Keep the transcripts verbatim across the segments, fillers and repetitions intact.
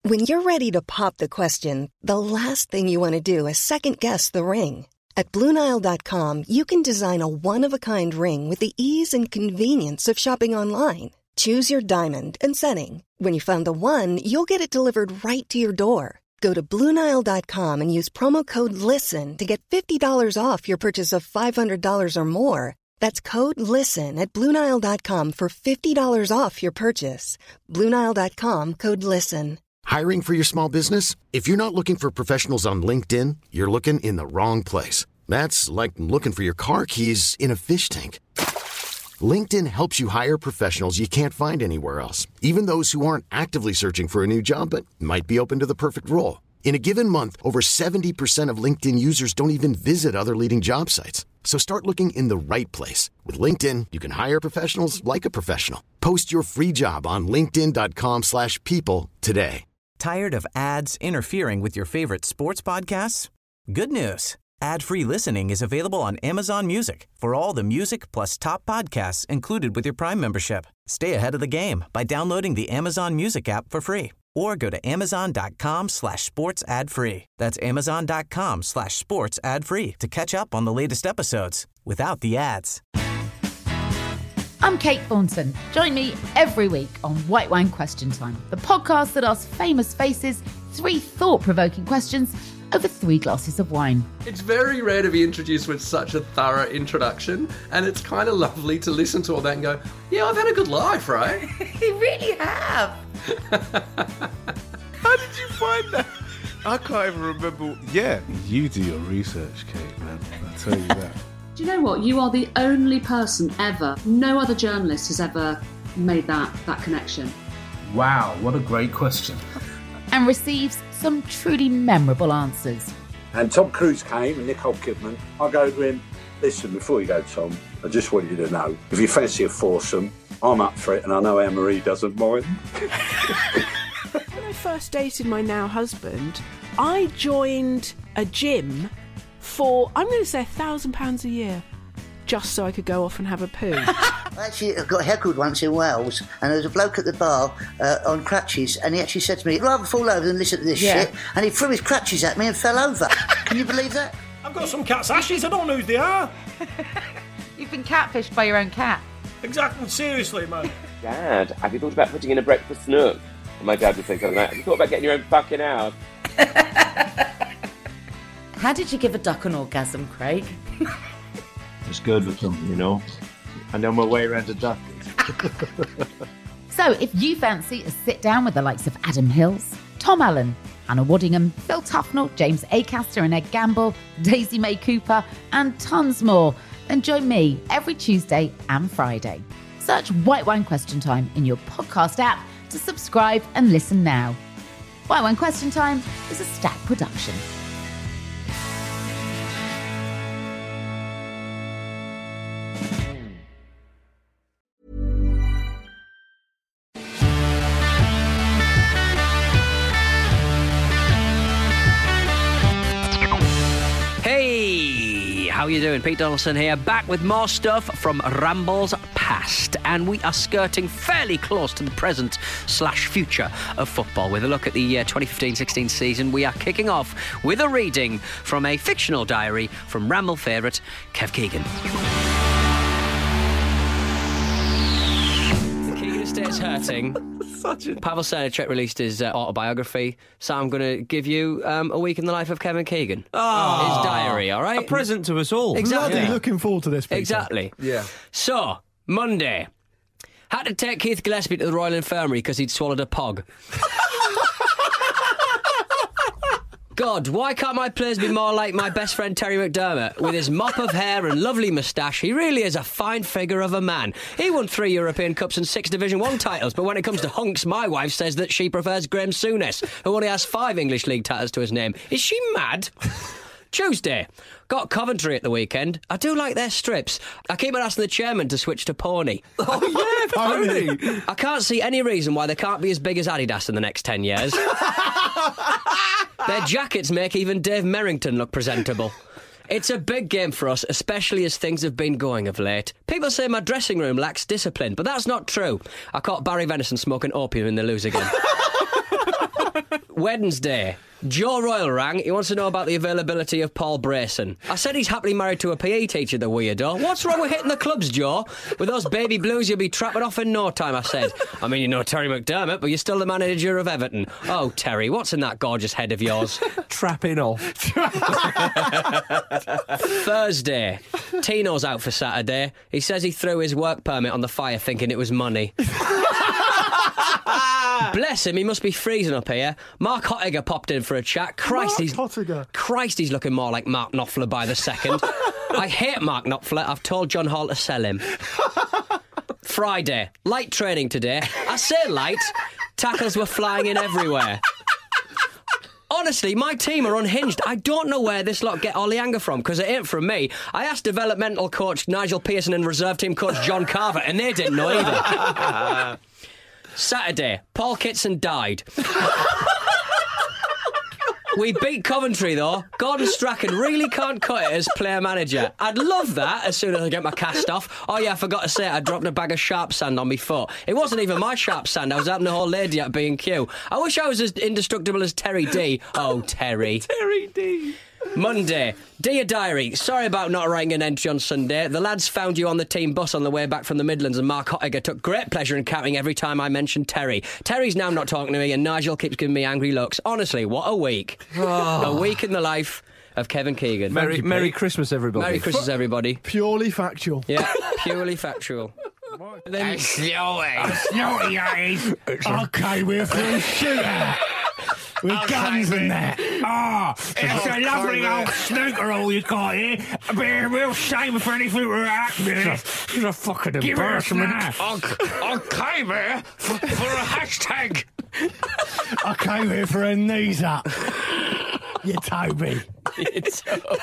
When you're ready to pop the question, the last thing you want to do is second-guess the ring. At Blue Nile dot com, you can design a one-of-a-kind ring with the ease and convenience of shopping online. Choose your diamond and setting. When you find the one, you'll get it delivered right to your door. Go to Blue Nile dot com and use promo code LISTEN to get fifty dollars off your purchase of five hundred dollars or more. That's code LISTEN at Blue Nile dot com for fifty dollars off your purchase. Blue Nile dot com, code LISTEN. Hiring for your small business? If you're not looking for professionals on LinkedIn, you're looking in the wrong place. That's like looking for your car keys in a fish tank. LinkedIn helps you hire professionals you can't find anywhere else, even those who aren't actively searching for a new job but might be open to the perfect role. In a given month, over seventy percent of LinkedIn users don't even visit other leading job sites. So start looking in the right place. With LinkedIn, you can hire professionals like a professional. Post your free job on linkedin dot com slash people today. Tired of ads interfering with your favorite sports podcasts? Good news. Ad-free listening is available on Amazon Music for all the music plus top podcasts included with your Prime membership. Stay ahead of the game by downloading the Amazon Music app for free or go to amazon dot com slash sports ad free. That's amazon dot com slash sports ad free to catch up on the latest episodes without the ads. I'm Kate Thornton. Join me every week on White Wine Question Time, the podcast that asks famous faces three thought-provoking questions over three glasses of wine. It's very rare to be introduced with such a thorough introduction, and it's kind of lovely to listen to all that and go, yeah, I've had a good life, right? You really have. How did you find that? I can't even remember. Yeah, you do your research, Kate, man. I'll tell you that. Do you know what? You are the only person ever, no other journalist has ever made that, that connection. Wow, what a great question. And receives some truly memorable answers. And Tom Cruise came and Nicole Kidman. I go to him, listen, before you go, Tom, I just want you to know, if you fancy a foursome, I'm up for it and I know Anne-Marie doesn't mind. When I first dated my now husband, I joined a gym for, I'm going to say, a thousand pounds a year, just so I could go off and have a poo. Actually, I got heckled once in Wales, and there was a bloke at the bar uh, on crutches, and he actually said to me, I'd rather fall over than listen to this Yeah. shit, and he threw his crutches at me and fell over. Can you believe that? I've got some cat's ashes, I don't know who they are. You've been catfished by your own cat. Exactly, seriously, man. Dad, have you thought about putting in a breakfast nook? And my dad would say something like, have you thought about getting your own fucking house? How did you give a duck an orgasm, Craig? It's good with them, you know. I know my way around a duck. So if you fancy a sit down with the likes of Adam Hills, Tom Allen, Anna Waddingham, Phil Tufnell, James Acaster and Ed Gamble, Daisy May Cooper, and tons more, then join me every Tuesday and Friday. Search White Wine Question Time in your podcast app to subscribe and listen now. White Wine Question Time is a Stack production. Hey, how you doing? Pete Donaldson here, back with more stuff from Rambles Past, and we are skirting fairly close to the present slash future of football with a look at the uh, twenty fifteen sixteen season. We are kicking off with a reading from a fictional diary from Ramble favourite Kev Keegan. Keegan Estate's hurting. Such a... Pavel Senichek released his uh, autobiography, so I'm going to give you um, a week in the life of Kevin Keegan. Oh, his diary, all right? A present to us all. Exactly. Bloody looking forward to this, Peter. Exactly. Yeah. So, Monday. Had to take Keith Gillespie to the Royal Infirmary because he'd swallowed a pog. God, why can't my players be more like my best friend Terry McDermott? With his mop of hair and lovely moustache, he really is a fine figure of a man. He won three European Cups and six Division one titles, but when it comes to hunks, my wife says that she prefers Graham Souness, who only has five English League titles to his name. Is she mad? Tuesday. Got Coventry at the weekend. I do like their strips. I keep on asking the chairman to switch to pony. Oh, yeah, pony. I can't see any reason why they can't be as big as Adidas in the next ten years. Their jackets make even Dave Merrington look presentable. It's a big game for us, especially as things have been going of late. People say my dressing room lacks discipline, but that's not true. I caught Barry Venison smoking opium in the lose again. Wednesday. Joe Royal rang. He wants to know about the availability of Paul Brayson. I said he's happily married to a P E teacher, the weirdo. What's wrong with hitting the clubs, Joe? With those baby blues, you'll be trapping off in no time, I said. I mean, you know Terry McDermott, but you're still the manager of Everton. Oh, Terry, what's in that gorgeous head of yours? Trapping off. Thursday. Tino's out for Saturday. He says he threw his work permit on the fire thinking it was money. Bless him, he must be freezing up here. Mark Hottiger popped in for a chat. Christ, Mark he's Hottiger. Christ, he's looking more like Mark Knopfler by the second. I hate Mark Knopfler. I've told John Hall to sell him. Friday, light training today. I say light. Tackles were flying in everywhere. Honestly, my team are unhinged. I don't know where this lot get all the anger from, because it ain't from me. I asked developmental coach Nigel Pearson and reserve team coach John Carver, and they didn't know either. Saturday, Paul Kitson died. We beat Coventry, though. Gordon Strachan really can't cut it as player manager. I'd love that as soon as I get my cast off. Oh, yeah, I forgot to say, I dropped a bag of sharp sand on my foot. It wasn't even my sharp sand. I was helping the whole lady at B and Q. I wish I was as indestructible as Terry D. Oh, Terry. Terry D. Monday. Dear Diary, sorry about not writing an entry on Sunday. The lads found you on the team bus on the way back from the Midlands, and Mark Hottiger took great pleasure in counting every time I mentioned Terry. Terry's now not talking to me, and Nigel keeps giving me angry looks. Honestly, what a week. A week in the life of Kevin Keegan. Merry, Merry Christmas, everybody. Merry Christmas, everybody. Purely factual. Yeah, purely factual. Then snowy. Snowy, that is. Okay, we're through shooter. With okay, guns and that. Ah, oh, it's a lovely old snooker all you got here. It'd be a real shame if anything were happening. You're a fucking embarrassment. I came here for, for a hashtag. I came here for a knees up. You Toby. You Toby.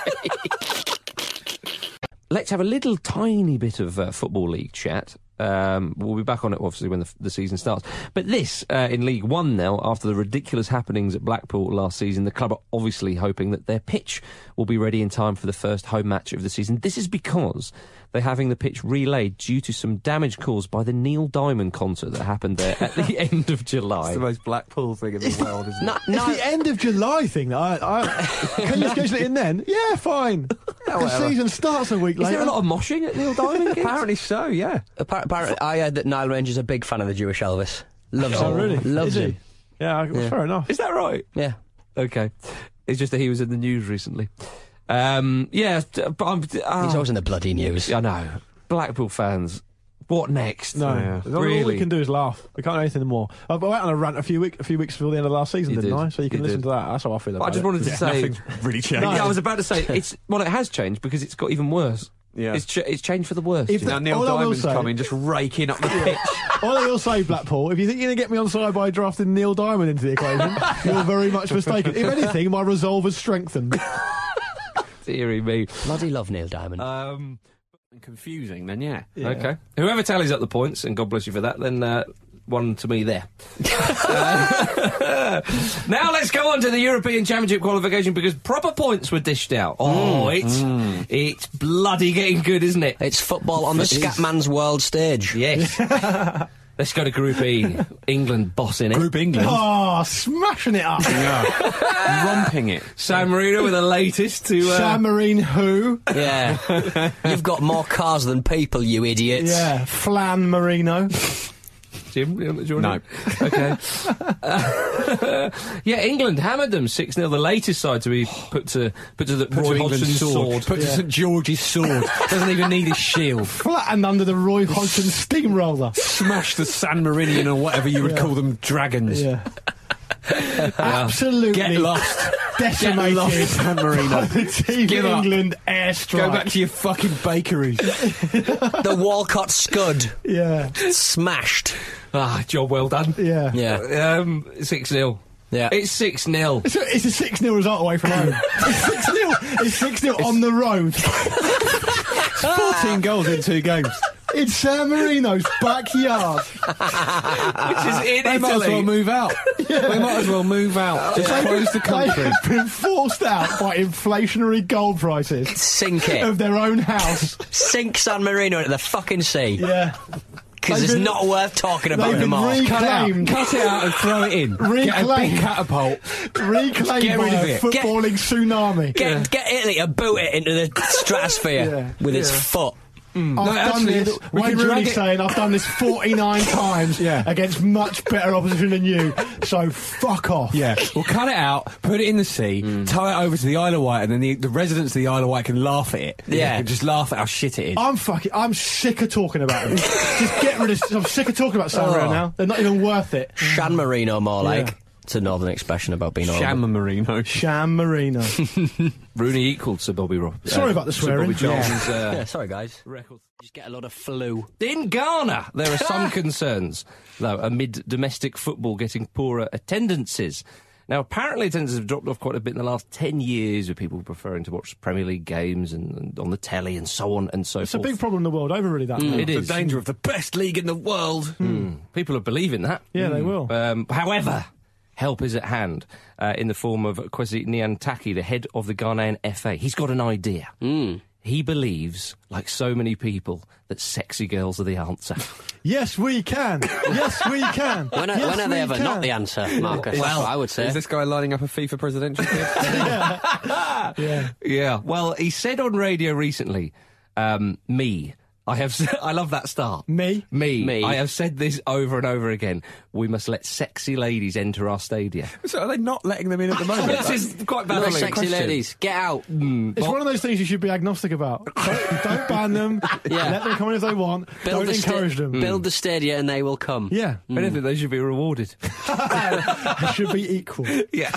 Let's have a little tiny bit of uh, Football League chat. Um, we'll be back on it, obviously, when the, the season starts. But this, uh, in League One now, after the ridiculous happenings at Blackpool last season, the club are obviously hoping that their pitch will be ready in time for the first home match of the season. This is because they're having the pitch relaid due to some damage caused by the Neil Diamond concert that happened there at the end of July. It's the most Blackpool thing in the world, isn't it? No, no. It's the end of July thing. I, I, can you schedule it in then? Yeah, fine. Yeah, the season starts a week later. Is there a lot of moshing at Neil Diamond? Apparently so, yeah. Apparently, I heard that Nile Ranger's a big fan of the Jewish Elvis. Loves oh, him. really? Loves Is him. He? Yeah, well, yeah, fair enough. Is that right? Yeah. Okay. It's just that he was in the news recently. Um, yeah, but I'm... Uh, He's always in the bloody news. I know. Blackpool fans, what next? No, yeah. really. All we can do is laugh. We can't do anything more. I went on a rant a few week, a few weeks before the end of last season, you didn't did. I? So you can you listen did. to that. That's how I feel about it. I just wanted to yeah, say, nothing's really changed. No, yeah, I was about to say it's well, it has changed because it's got even worse. Yeah, it's ch- it's changed for the worse. If now Neil Diamond's say, coming, just raking up the pitch. All I will say, Blackpool, if you think you're going to get me on side by drafting Neil Diamond into the equation, you're very much mistaken. If anything, my resolve has strengthened. Deary me. Bloody love Neil Diamond. Um, confusing, then, yeah. yeah. Okay. Whoever tallies up the points, and God bless you for that, then uh, one to me there. uh, now let's go on to the European Championship qualification because proper points were dished out. Oh, mm, it's mm. it's bloody getting good, isn't it? It's football on the Scatman's world stage. Yes. Let's go to Group E. England bossing it. Group England. Oh, smashing it up. Yeah. Romping it. San Marino with the latest to... Uh... San Marino who? Yeah. You've got more cars than people, you idiots. Yeah. Flan Marino. Jim, do you want to... No. Okay. uh, yeah, England hammered them six nil. The latest side to be put to put to the put Roy Hodgson's sword. sword. Put yeah. to St George's sword. Doesn't even need his shield. Flattened under the Roy Hodgson steamroller. Smash the San Marinian or whatever you would yeah. call them dragons. Yeah. Absolutely. Get lost. Decimated. Get lost, San Marino. The Team Give England up. airstrike. Go back to your fucking bakeries. The Walcott Scud. Yeah. Smashed. Ah, job well done. Yeah. Yeah. Um, six nil. Yeah. It's six nil. It's a, it's a six nil result away from home. It's six nil. It's six nil on the road. fourteen goals in two games. In San Marino's backyard. Which is in they Italy. might as well move out. Yeah. They might as well move out. Just they, close the country. They've been forced out by inflationary gold prices. Sink it. Of their own house. Sink San Marino into the fucking sea. Yeah. because it's been- not worth talking about they've been anymore. reclaimed. Cut it out and throw it in. Get a Reclaimed. big catapult. Reclaimed Get by rid of a it. footballing tsunami. Get, get Italy to boot it into the stratosphere Yeah. with its Yeah. foot. I've No, done actually, this. we Wayne can drag Rooney it- saying I've done this forty-nine times Yeah. against much better opposition than you. So fuck off. Yeah, we'll cut it out, put it in the sea, tow it over to the Isle of Wight, and then the, the residents of the Isle of Wight can laugh at it. Yeah. Can just laugh at how shit it is. I'm fucking. I'm sick of talking about them. Just get rid of. I'm sick of talking about San Marino Oh. now. They're not even worth it. San Marino, more like. Yeah. It's a northern expression about being Sham over. Marino. San Marino. Rooney equalled Sir Bobby Rob. Sorry about the Sir swearing. Bobby Charlton's, uh, Yeah, sorry, guys. Just get a lot of flu. In Ghana, there are some concerns, though, amid domestic football getting poorer attendances. Now, apparently attendances have dropped off quite a bit in the last ten years, with people preferring to watch Premier League games and, and on the telly and so on and so It's forth. a big problem in the world over really that. now. It is. The danger of the best league in the world. Mm. People are believing that. Yeah, they will. Um, however, help is at hand uh, in the form of Kwesi Nyantakyi, the head of the Ghanaian F A. He's got an idea. Mm. He believes, like so many people, that sexy girls are the answer. Yes, we can. Yes, we can. When are, yes, when are we they ever can. not the answer, Marcus? That's what I would say. Is this guy lining up a FIFA presidential bid? Yeah. Yeah. Well, he said on radio recently, um, me. I have. s- I love that start. Me? Me. Me. I have said this over and over again. We must let sexy ladies enter our stadia. So are they not letting them in at the moment? This is quite No baffling. sexy question. ladies, get out. Mm, It's but- one of those things you should be agnostic about. Don't, don't ban them. Yeah. Let them come in if they want. Build don't the sta- encourage them. Build the stadia and they will come. Yeah. If anything, they should be rewarded. It should be equal. Yeah.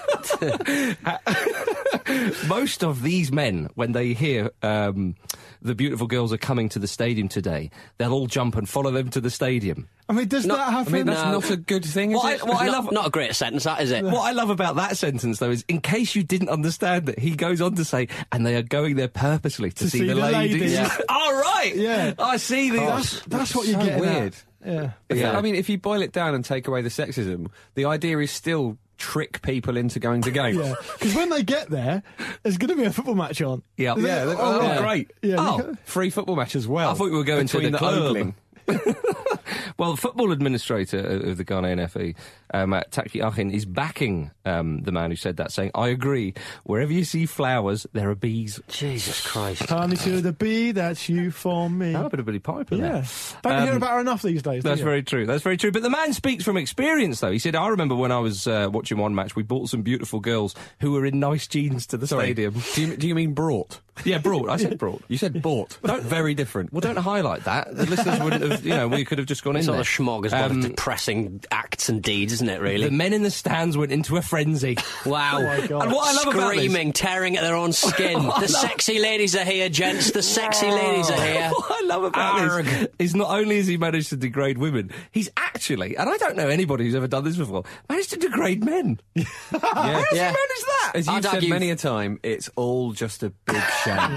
Most of these men, when they hear um, the beautiful girls are coming to the stadium today, they'll all jump and follow them to the stadium. I mean, does Not- that happen? I mean, that's No. not a good thing, is What it? I- what I not, love- not a great sentence, that is it? What I love about that sentence, though, is in case you didn't understand it, he goes on to say, and they are going there purposely to, To see the ladies. Yeah. All right. Yeah. I see these. That's, that's what so you're getting weird. at. Yeah. If- Yeah. I mean, if you boil it down and take away the sexism, the idea is still trick people into going to games. Yeah. Because when they get there, there's going to be a football match on. Yeah. Is it- Yeah, oh, oh, yeah. great. Yeah, Oh. you can- Free football match as well. I thought we were going to between the the club. ogling. Well, the football administrator of the Ghanaian F A, um, uh, Taki Achin, is backing um, the man who said that, saying, I agree, wherever you see flowers, there are bees. Jesus Christ. Honey to the bee, that's you for me. Oh, a bit of Billy Piper Yeah. there. Don't you hear Um, about her enough these days, do That's you? very true. That's very true. But the man speaks from experience, though. He said, I remember when I was uh, watching one match, we bought some beautiful girls who were in nice jeans to the Sorry. stadium. Do you, do you mean brought? Yeah, brought. I said brought. You said bought. Very different. Well, don't highlight that. The listeners wouldn't have, you know, we could have just gone in It's all there. a smorgasbord Um, of depressing acts and deeds, isn't it, really? The men in the stands went into a frenzy. Wow. Oh my God. And what I love about this- Screaming, tearing at their own skin. What I The love- sexy ladies are here, gents. The sexy ladies are here. What I love about Arg. this is not only has he managed to degrade women, he's actually, and I don't know anybody who's ever done this before, managed to degrade men. Yeah. How has Yeah. he managed that? As I'd you've said argue- many a time, it's all just a big shame.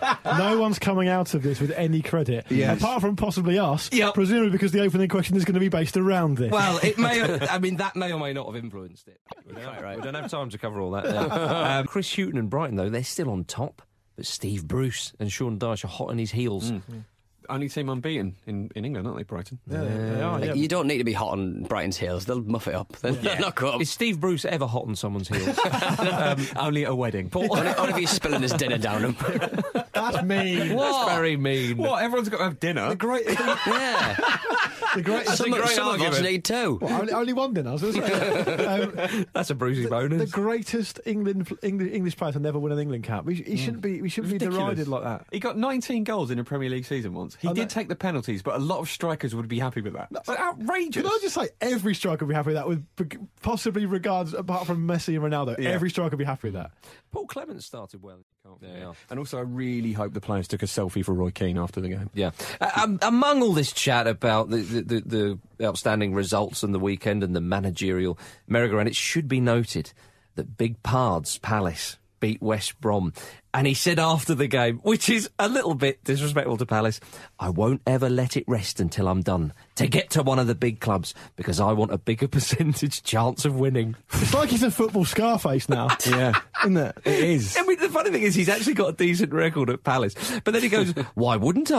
No one's coming out of this with any credit. Yes. Apart from possibly us, Yep. presumably because the opening question is going to be based around this. Well, it may. I mean, that may or may not have influenced it. We don't, have, we don't have time to cover all that now. um, Chris Hughton and Brighton, though, they're still on top. But Steve Bruce and Sean Dyche are hot on his heels. Only team unbeaten in, in England, aren't they, Brighton? yeah, they are, yeah. You don't need to be hot on Brighton's heels. They'll muff it up. They'll they'll knock up. Is Steve Bruce ever hot on someone's heels? um, only at a wedding. Only only if he's spilling his dinner down him. That's mean. That's very mean. What? Everyone's got to have dinner. The great, yeah. the greatest. Some, a great some of us argument. need two. What, only, only one dinner. I was going to say. Um, That's a Brucey bonus. the greatest England English, English player to never win an England cap. He, he shouldn't be. We shouldn't be Ridiculous. derided like that. He got nineteen goals in a Premier League season once. He I did know. take the penalties, but a lot of strikers would be happy with that. It's outrageous. Can I just say, every striker would be happy with that, with possibly regards apart from Messi and Ronaldo. Yeah. Every striker would be happy with that. Paul Clements started well. Yeah. And also, I really hope the players took a selfie for Roy Keane after the game. Yeah. Uh, um, among all this chat about the, the, the, the outstanding results on the weekend and the managerial merry-go-round, it should be noted that Big Pards Palace beat West Brom. And he said after the game, which is a little bit disrespectful to Palace, I won't ever let it rest until I'm done to get to one of the big clubs because I want a bigger percentage chance of winning. It's like he's a football Scarface now. Yeah. Isn't it? It is. I mean, the funny thing is he's actually got a decent record at Palace. But then he goes, why wouldn't I?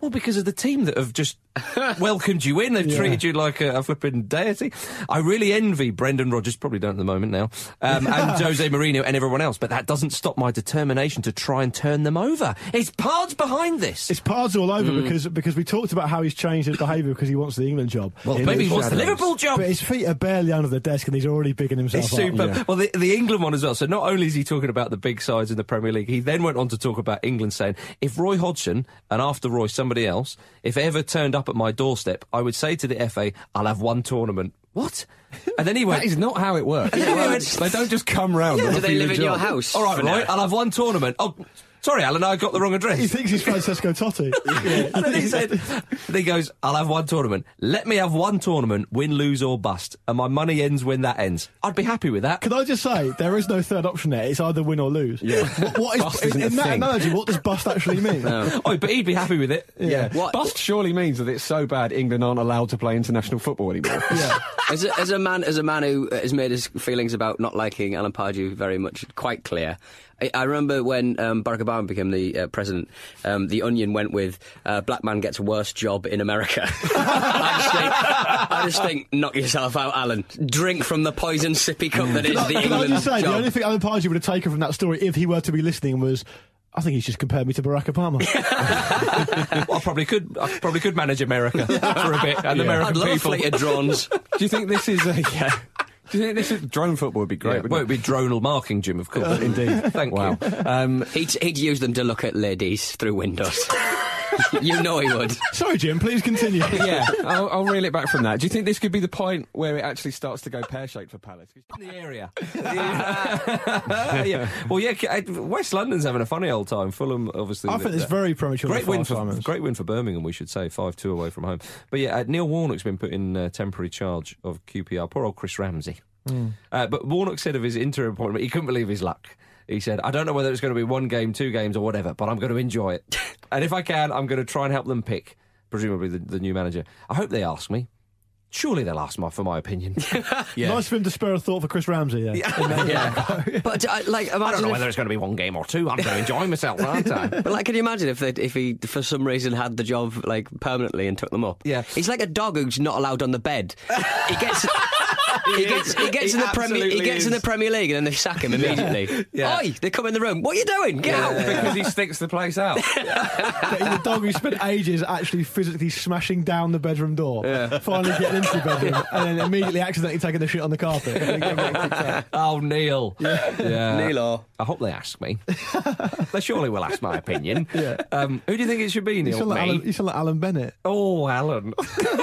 Well, because of the team that have just welcomed you in. They've Yeah. treated you like a, a flipping deity. I really envy Brendan Rodgers, probably don't at the moment now, um, and Jose Mourinho and everyone else, but that doesn't stop my determination to try and turn them over. It's Pards behind this. It's Pards all over because because we talked about how he's changed his behaviour because he wants the England job. Well, In maybe his he wants the shadows. Liverpool job. But his feet are barely under the desk and he's already bigging himself It's up. super. Yeah. Well, the, the England one as well. So not only is he talking about the big sides in the Premier League, he then went on to talk about England, saying, if Roy Hodgson, and after Roy somebody else, if ever turned up at my doorstep, I would say to the F A, I'll have one tournament. What? And then he went... That is not how it works. Yeah, Well, he went- they don't just come round. Yeah, and do offer they you live a in job. your house? All right, for Roy, now? I'll have one tournament. Oh, sorry, Alan, I got the wrong address. He thinks he's Francesco Totti. And then he said, and he goes, I'll have one tournament. Let me have one tournament, win, lose or bust, and my money ends when that ends. I'd be happy with that. Can I just say, there is no third option there. It's either win or lose. Yeah. What, what Bust is, isn't in, in a that thing. analogy, what does bust actually mean? Oh, but he'd be happy with it. Yeah. What- Bust surely means that it's so bad England aren't allowed to play international football anymore. Yeah. As a, as a man, as a man who has made his feelings about not liking Alan Pardew very much quite clear, I, I remember when um, Barack Obama became the uh, president, um, the Onion went with uh, "Black man gets worst job in America." I, just think, I just think, knock yourself out, Alan. Drink from the poison sippy cup that is Can I, the can I England just say, job. the only thing Alan Pardew would have taken from that story, if he were to be listening, was, I think he's just compared me to Barack Obama. Well, I probably could. I probably could manage America for a bit and the Yeah. American I'd love people. a fleet of drones. Do you think this is a... Yeah. Do you think this is... Drone football would be great, Yeah, wouldn't well, it? it'd be dronal marking, Jim, of course. Indeed. Thank Wow. you. Um, He'd, he'd use them to look at ladies through windows. You know he would. Sorry, Jim, please continue. yeah, I'll, I'll reel it back from that. Do you think this could be the point where it actually starts to go pear-shaped for Palace? In the area. yeah. Well, yeah, West London's having a funny old time. Fulham, obviously. I think it's very premature. Great win, for, Alzheimer's. great win for Birmingham, we should say, five two away from home. But yeah, uh, Neil Warnock's been put in uh, temporary charge of Q P R. Poor old Chris Ramsey. Mm. Uh, but Warnock said of his interim appointment, he couldn't believe his luck. He said, I don't know whether it's going to be one game, two games or whatever, but I'm going to enjoy it. And if I can, I'm going to try and help them pick, presumably, the, the new manager. I hope they ask me. Surely they'll ask me for my opinion. Yeah. Nice for him to spare a thought for Chris Ramsey. Yeah. Yeah. But uh, like, imagine I don't know if- whether it's going to be one game or two. I'm going to enjoy myself, aren't I? But like, can you imagine if they, if he for some reason had the job like permanently and took them up? Yeah, he's like a dog who's not allowed on the bed. He gets. He gets, he gets He in the Premier. He absolutely gets in is. the Premier League and then they sack him immediately. Yeah. Oi! They come in the room. What are you doing? Get out! Because he sticks the place out. But he's a dog who spent ages actually physically smashing down the bedroom door, Yeah. finally getting into the bedroom, and then immediately accidentally taking the shit on the carpet. And then getting kicked out. Oh, Neil. Yeah. Neil. I hope they ask me. They surely will ask my opinion. Yeah. Um, who do you think it should be, You Neil? sound like Me? Alan, you sound like Alan Bennett. Oh, Alan.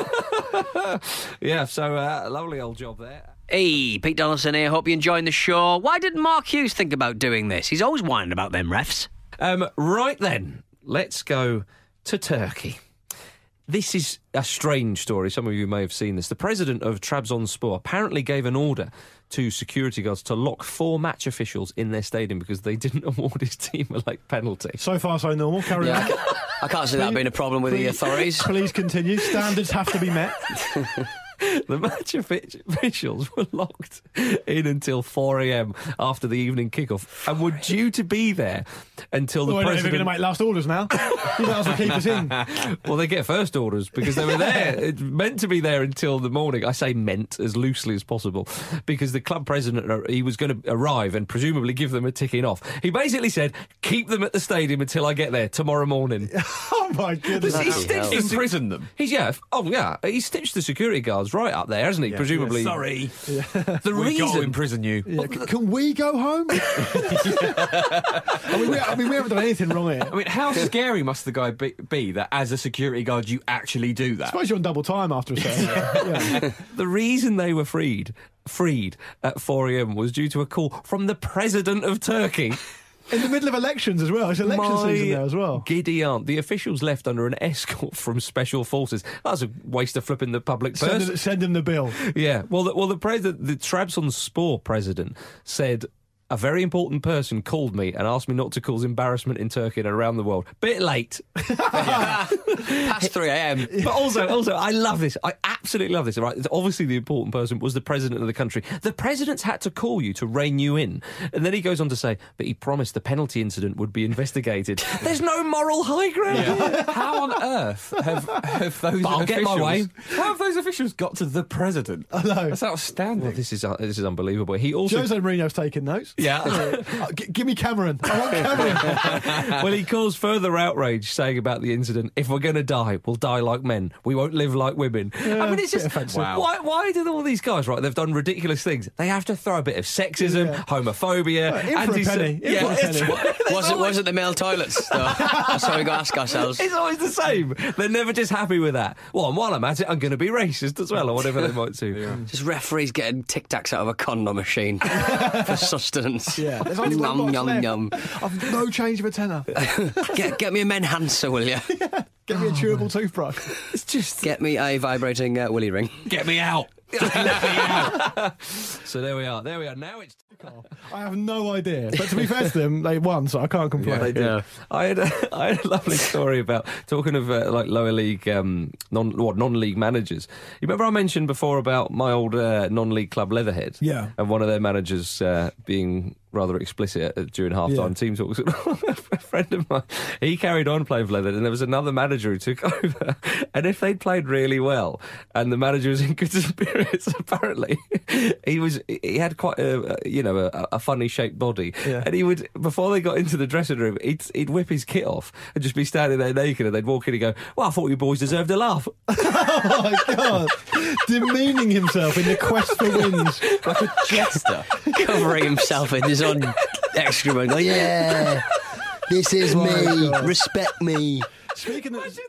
Yeah, so uh, lovely old job there. Hey, Pete Donaldson here. Hope you're enjoying the show. Why didn't Mark Hughes think about doing this? He's always whining about them refs. Um, right then, let's go to Turkey. This is a strange story. Some of you may have seen this. The president of Trabzonspor apparently gave an order to security guards to lock four match officials in their stadium because they didn't award his team a late penalty. So far, so normal. Carry Yeah, on. I can't, I can't see that being a problem with the Please- authorities. Please continue. Standards have to be met. The match offi- officials were locked in until four a.m. after the evening kickoff and were due to be there until the We're not even president... going to make last orders now. You might as well keep us in. Well, they get first orders because they were there. It's meant to be there until the morning. I say meant as loosely as possible because the club president, uh, he was going to arrive and presumably give them a ticking off. He basically said, keep them at the stadium until I get there tomorrow morning. Oh, my goodness. He stitched the- Imprison them. He's, yeah, oh, yeah. He stitched the security guards right up there, hasn't he? Presumably. Sorry. The We've got to reason... imprison you. Yeah, c- can we go home? I, mean, we, I mean, we haven't done anything wrong here. I mean, how scary must the guy be, be that as a security guard you actually do I that? suppose you're on double time after a certain. Yeah. The reason they were freed, freed at four a.m. was due to a call from the president of Turkey. In the middle of elections as well. It's election My season there as well. Giddy aunt. The officials left under an escort from special forces. That's a waste of flipping the public purse. Send, him- send him the bill. Yeah. Well, the, well, the president, the Trabzonspor president said a very important person called me and asked me not to cause embarrassment in Turkey and around the world. Bit late. Past three a.m. But also, also, I love this. I absolutely love this. Right? Obviously, the important person was the president of the country. The president's had to call you to rein you in. And then he goes on to say, but he promised the penalty incident would be investigated. There's no moral high ground Yeah. here. How on earth have, have those But I'll officials... get my way. How have those officials got to the president? I know. That's outstanding. Well, this is uh, this is unbelievable. He also... Jose Mourinho's taking notes. Yeah. Uh, g- give me Cameron. I want Cameron. Well, he caused further outrage, saying about the incident, if we're going to die, we'll die like men. We won't live like women. Yeah, I mean, it's bit just... offensive. Wow. Why, why do all these guys, right, they've done ridiculous things. They have to throw a bit of sexism, Yeah. homophobia... Right, in for a anti- penny. In Yeah, for a it's- penny. Was it, was it the male toilets, though? That's how we got to ask ourselves. It's always the same. They're never just happy with that. Well, and while I'm at it, I'm going to be racist as well, or whatever they might do. Just referees getting Tic Tacs out of a condom machine for sustenance. Yeah, there's only one Yum, box yum, left. yum. I've no change of a tenner. Get, get me a Menhancer, will you? Get me a chewable toothbrush. It's just... Get me a vibrating uh, willy ring. Get me out. So there we are. There we are. Now it's... I have no idea. But to be fair to them, they won, so I can't complain. They did. I had a, I had a lovely story about talking of uh, like lower league um, non what non-league managers. You remember I mentioned before about my old uh, non-league club Leatherhead? Yeah. And one of their managers uh, being rather explicit uh, during half-time Yeah. team talks. A friend of mine, he carried on playing for Leatherhead, and there was another manager who took over. And if they'd played really well, and the manager was in good spirits, apparently he was. He had quite a you know a, a funny shaped body, Yeah. and he would before they got into the dressing room, he'd, he'd whip his kit off and just be standing there naked, and they'd walk in and go, "Well, I thought you boys deserved a laugh." Oh my God. Demeaning himself in the quest for wins. Like a jester. Covering himself in his own excrement. Oh, yeah. This is Oh, my me. God. Respect me. Speaking of...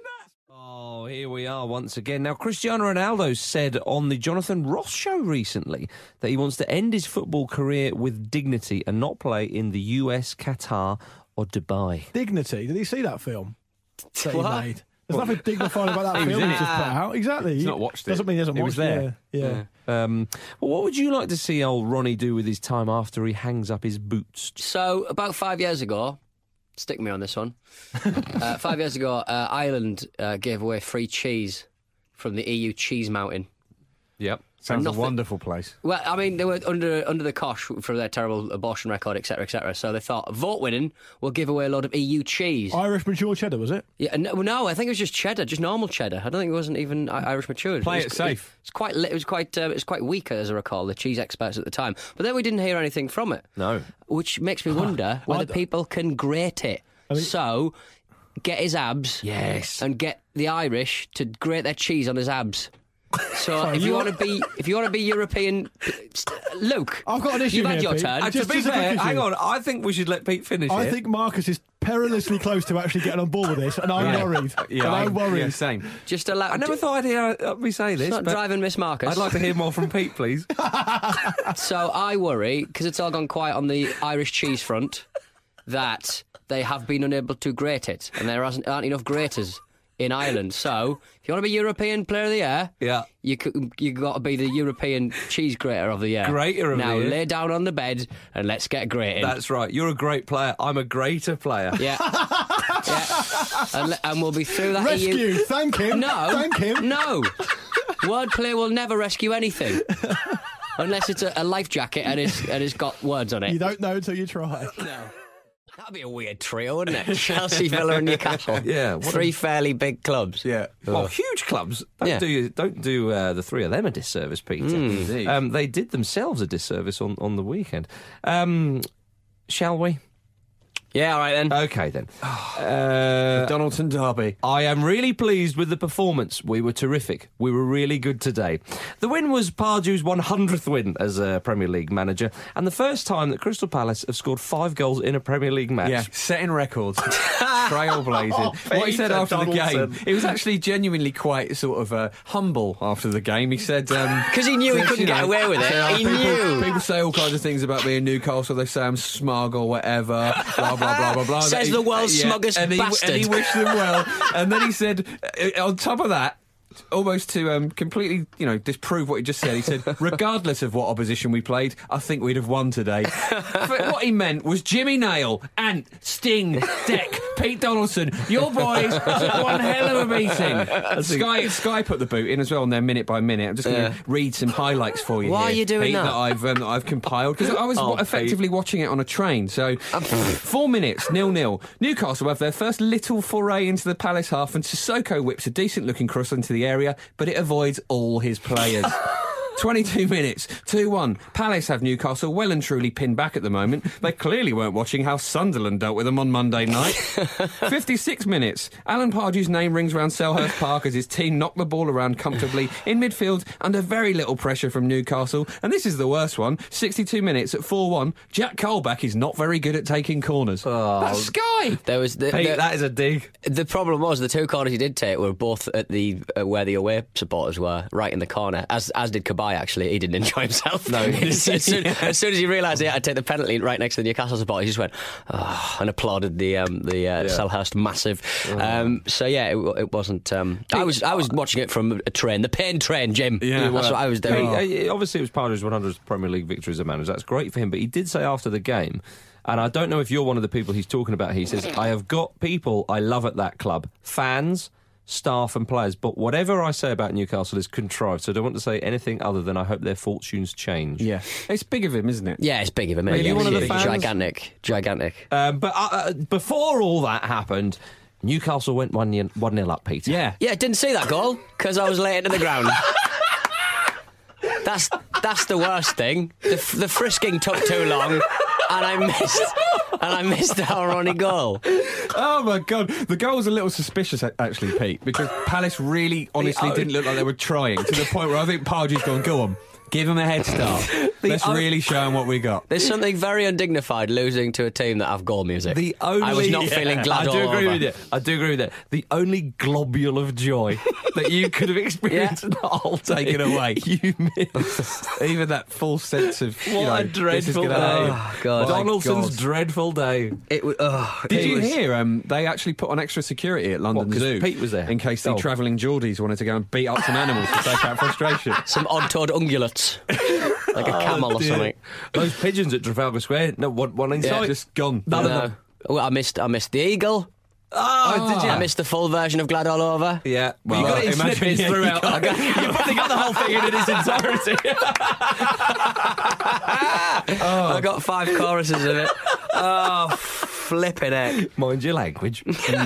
Oh, here we are once again. Now, Cristiano Ronaldo said on the Jonathan Ross show recently that he wants to end his football career with dignity and not play in the U S, Qatar or Dubai. Dignity. Did you see that film that he What? made? There's nothing dignified about that He was film in he's it. just put out. Exactly. He's not watched it. Doesn't mean he hasn't He watched was there. it. Yeah. yeah. Um, well, what would you like to see old Ronnie do with his time after he hangs up his boots? So, about five years ago, stick me on this one. uh, five years ago, uh, Ireland uh, gave away free cheese from the E U cheese mountain. Yep. Sounds Nothing- a wonderful place. Well, I mean, they were under under the cosh for their terrible abortion record, et cetera, et cetera. So they thought, vote winning, we'll give away a load of E U cheese. Irish mature cheddar, was it? Yeah, no, no, I think it was just cheddar, just normal cheddar. I don't think it wasn't even I- Irish matured. Play was, it safe. It was quite, li- it was quite, uh, it was quite weak, as I recall. The cheese experts at the time, but then we didn't hear anything from it. No. Which makes me wonder whether d- people can grate it. So, get his abs. Yes. And get the Irish to grate their cheese on his abs. So Sorry, if you, you want are- to be, if you want to be European, Luke, I've got an issue you've here, had your Pete. turn. And Just- to be just a quick fair, issue. hang on, I think we should let Pete finish I it. think Marcus is perilously close to actually getting on board with this, and I'm Yeah. worried. Yeah, and I'm I- worried. yeah, same. Just allow. I never thought I'd hear uh, me say this. It's not but driving Miss Marcus. I'd like to hear more from Pete, please. So I worry, because it's all gone quiet on the Irish cheese front, that they have been unable to grate it, and there hasn't, aren't enough graters in Ireland. So if you want to be European Player of the Year, Yeah. you c- you got to be the European cheese grater of the year. Grater of the now year. lay down on the bed and let's get grating. That's right. You're a great player. I'm a greater player. Yeah. yeah. And, le- and we'll be through that. Rescue. E U... Thank him. No. Thank him. No. Wordplay will never rescue anything. Unless it's a, a life jacket and it's, and it's got words on it. You don't know until you try. No. That'd be a weird trio, wouldn't it? Chelsea, Villa and Newcastle. Yeah, what Three a- fairly big clubs. Yeah. Well, huge clubs. Don't Yeah. do don't do uh, the three of them a disservice, Peter. Indeed. Um, they did themselves a disservice on, on the weekend. Um, shall we? Yeah, all right then. Okay then. Uh, Donaldson Derby. I am really pleased with the performance. We were terrific. We were really good today. The win was Pardew's one hundredth win as a Premier League manager, and the first time that Crystal Palace have scored five goals in a Premier League match. Yeah, setting records. Trailblazing. Oh, what he said Peter after the Donaldson. game, he was actually genuinely quite sort of uh, humble after the game. He said... Because he knew he couldn't get away with it. said, "Oh, He people, knew." People say all kinds of things about me in Newcastle. They say I'm smug or whatever. Blah, blah, blah, blah, blah. Says He- the world's yeah, smuggest and he, bastard. And he wished them well. And then he said, uh, on top of that, almost to um, completely, you know, disprove what he just said. He said, regardless of what opposition we played, I think we'd have won today. But what he meant was Jimmy Nail, Ant, Sting, Deck, Pete Donaldson, your boys took one hell of a beating. Sky, Sky put the boot in as well on their minute by minute. I'm just going to Yeah. read some highlights for you. Why here, are you doing Pete, that? that I've um, that I've compiled because I was Oh, effectively watching it on a train. So four minutes, nil nil. Newcastle have their first little foray into the Palace half, and Sissoko whips a decent-looking cross into the area, but it avoids all his players. twenty-two minutes, two one. Palace have Newcastle well and truly pinned back at the moment. They clearly weren't watching how Sunderland dealt with them on Monday night. fifty-six minutes. Alan Pardew's name rings around Selhurst Park as his team knock the ball around comfortably in midfield under very little pressure from Newcastle. And this is the worst one. sixty-two minutes at four one. Jack Colback is not very good at taking corners. Oh. That's Sky! There was the, Pete, the- that is a dig. The problem was the two corners he did take were both at the uh, where the away supporters were, right in the corner. As as did Kabay. Actually, he didn't enjoy himself. No, as, as, soon, as soon as he realised he had to take the penalty right next to the Newcastle supporter, he just went oh, and applauded the um, the uh, Yeah. Selhurst massive. Um, so yeah, it, it wasn't. Um, I was I was watching it from a train, the pain train, Jim. Yeah, that's well, what I was doing. Pete, uh, obviously, it was Pardew's one hundredth Premier League victory as a manager. That's great for him, but he did say after the game, and I don't know if you're one of the people he's talking about, he says, I have got people I love at that club, fans, staff and players, but whatever I say about Newcastle is contrived, so I don't want to say anything other than I hope their fortunes change. Yeah. It's big of him, isn't it? Yeah, it's big of him. Are you yeah, one of the it's fans? gigantic, gigantic. Um, but uh, uh, before all that happened, Newcastle went one nil up, Peter. Yeah. Yeah, didn't see that goal because I was late into the ground. That's that's the worst thing. The, f- the frisking took too long, and I missed and I missed our only goal. Oh my God, the goal was a little suspicious a- actually, Pete, because Palace really, honestly, The- didn't look like they were trying to the point where I think Pardew's gone, go on, give them a head start. Let's o- really show them what we got. There's something very undignified losing to a team that have goal music. The only, I was not Yeah, feeling glad I do all agree over. with you. I do agree with that. The only globule of joy that you could have experienced in the whole day, Taken away. you missed. Even that full sense of you What know, a this is dreadful gonna day! happen. Oh, God. Donaldson's God. dreadful day. It was. Oh, Did it you was- hear? Um, they actually put on extra security at London What, 'cause Zoo. Pete was there? in case the Oh. travelling Geordies wanted to go and beat up some animals to take out frustration. some odd-toed ungulates, like a camel or Oh, dear. something. Those pigeons at Trafalgar Square, no one, one in Yeah, sight. just gone. None of No. them. Oh, I missed. I missed the eagle. Oh, did you? I missed the full version of Glad All Over. Yeah, well, Well, you got it in imagine- snippets yeah, throughout. you got- I got- you probably got the whole thing in its entirety. I got five choruses of it. Oh, flipping heck. Mind your language.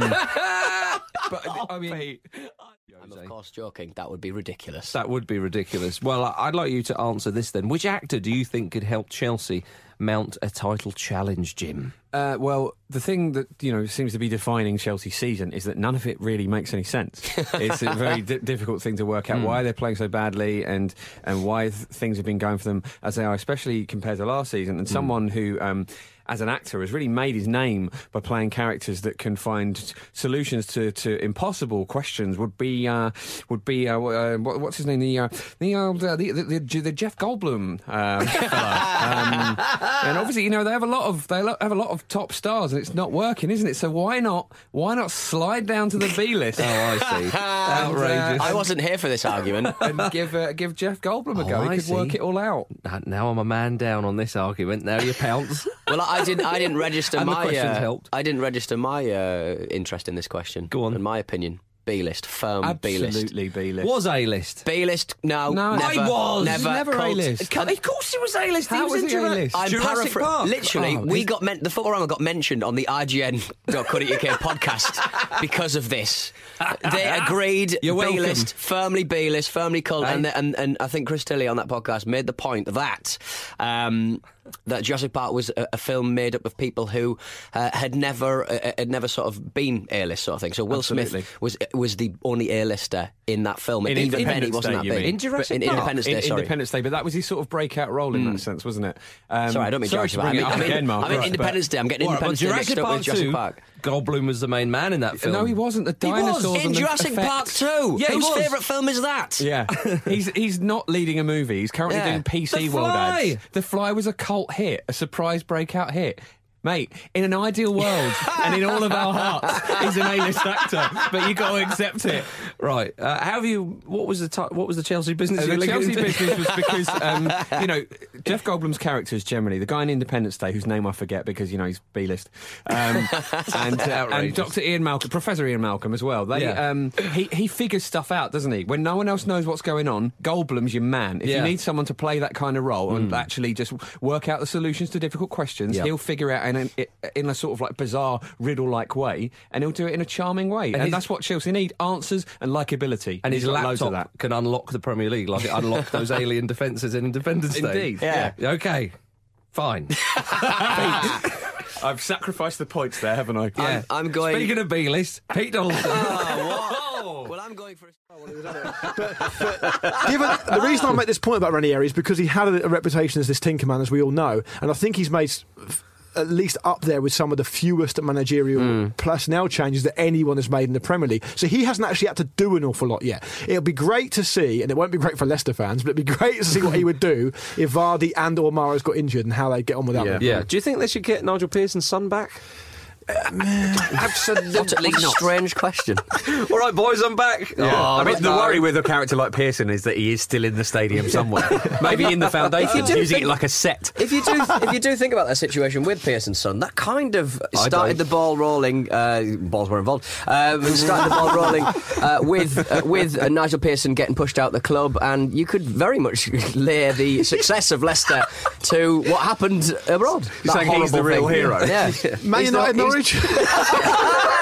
But I mean, I'm of course joking. That would be ridiculous. That would be ridiculous. Well, I- I'd like you to answer this then. Which actor do you think could help Chelsea mount a title challenge, Jim? Uh, well, the thing that you know seems to be defining Chelsea's season is that none of it really makes any sense. It's a very di- difficult thing to work out why they're playing so badly and and why th- things have been going for them as they are, especially compared to last season. And someone who. Um, as an actor, has really made his name by playing characters that can find solutions to, to impossible questions. Would be uh, would be uh, uh, what, what's his name? The uh, the, uh, the, the, the the Jeff Goldblum uh, fella. Um, and obviously, you know, they have a lot of they lo- have a lot of top stars, and it's not working, isn't it? So why not why not slide down to the B list? Oh, I see. Outrageous. I wasn't here for this argument. And give uh, give Jeff Goldblum a Oh, go. I He could see. work it all out. Now I'm a man down on this argument. Now you pounce. Well, I didn't. I didn't register And the my. questions uh, helped. I didn't register my uh, interest in this question. Go on. In my opinion, B list, firm B list. Absolutely B list. Was A-list? B list, no, No, never, I was. never, Never cult- A-list. Um, Of course he was A-list. How he was, was in he Jura- A-list? I'm Jurassic paraphr- Park. Literally, Oh, we he's- got men- the Footballrama got mentioned on the I G N dot co dot U K podcast because of this. They agreed You're welcome. B-list, firmly B-list, firmly cult, Hey. and, and and I think Chris Tilley on that podcast made the point that um, that Jurassic Park was a, a film made up of people who uh, had never uh, had never sort of been A-list sort of thing. So Will Absolutely. Smith was was the only A-lister in that film, and In even then he Independence wasn't Day, that you big. mean? In Jurassic in Park? Independence Day, in, sorry. Independence Day, but that was his sort of breakout role in that sense, wasn't it? Um, Sorry, I don't mean sorry Jurassic to Park. bring I it mean, up I mean, again, Mark. I mean right, Independence Day. I'm getting What, Independence Day mixed Jurassic up Park with Jurassic two? Park. Goldblum was the main man in that but- film. No, he wasn't. The He was. dinosaurs In and the Jurassic Park effects. two. Yeah, he Whose was. favourite film is that? Yeah, he's he's not leading a movie. He's currently Yeah. doing P C The World Fly. ads. The Fly was a cult hit, a surprise breakout hit. Mate, in an ideal world and in all of our hearts, he's an A-list actor, but you got to accept it. Right. Uh, how have you? What was the t- what was the Chelsea business? Uh, you the were Chelsea linking to? business was because um, you know Jeff Goldblum's characters generally, the guy in Independence Day whose name I forget because you know he's B-list, um, and uh, and Doctor Ian Malcolm, Professor Ian Malcolm as well. They Yeah. um, he he figures stuff out, doesn't he? When no one else knows what's going on, Goldblum's your man. If Yeah. you need someone to play that kind of role and Mm. actually just work out the solutions to difficult questions, Yep. he'll figure out in a, in a sort of like bizarre riddle-like way, and he'll do it in a charming way. And And, his- that's what Chelsea need: answers and likability. And his He's got loads of laptop that. can unlock the Premier League like it unlocked those alien defences in Independence Day. Indeed. Yeah. Okay. Fine. I've sacrificed the points there, haven't I? Yeah. I'm going. Speaking of B-list, Pete Donaldson. Oh, well, I'm going for. Given the reason I make this point about Ranieri is because he had a, a reputation as this Tinkerman, as we all know, and I think he's made s- f- at least up there with some of the fewest managerial Mm. personnel changes that anyone has made in the Premier League. So he hasn't actually had to do an awful lot yet. It'll be great to see, and it won't be great for Leicester fans, but it'd be great to see what he would do if Vardy and or Mahrez got injured and how they get on without them. Yeah. Do you think they should get Nigel Pearson's son back? Absolutely not. Strange question. All right, boys, I'm back. Yeah. Oh, I mean, but the no. worry with a character like Pearson is that he is still in the stadium somewhere. Maybe in the foundations, do using think- it like a set. If you do, if you do think about that situation with Pearson's son, that kind of I started don't. the ball rolling. Uh, balls were involved. Um, started the ball rolling uh, with uh, with uh, Nigel Pearson getting pushed out the club, and you could very much lay the success of Leicester to what happened abroad. You're That saying he's the horrible real thing. hero? Yeah. Man He's United, not- he's- Norwich.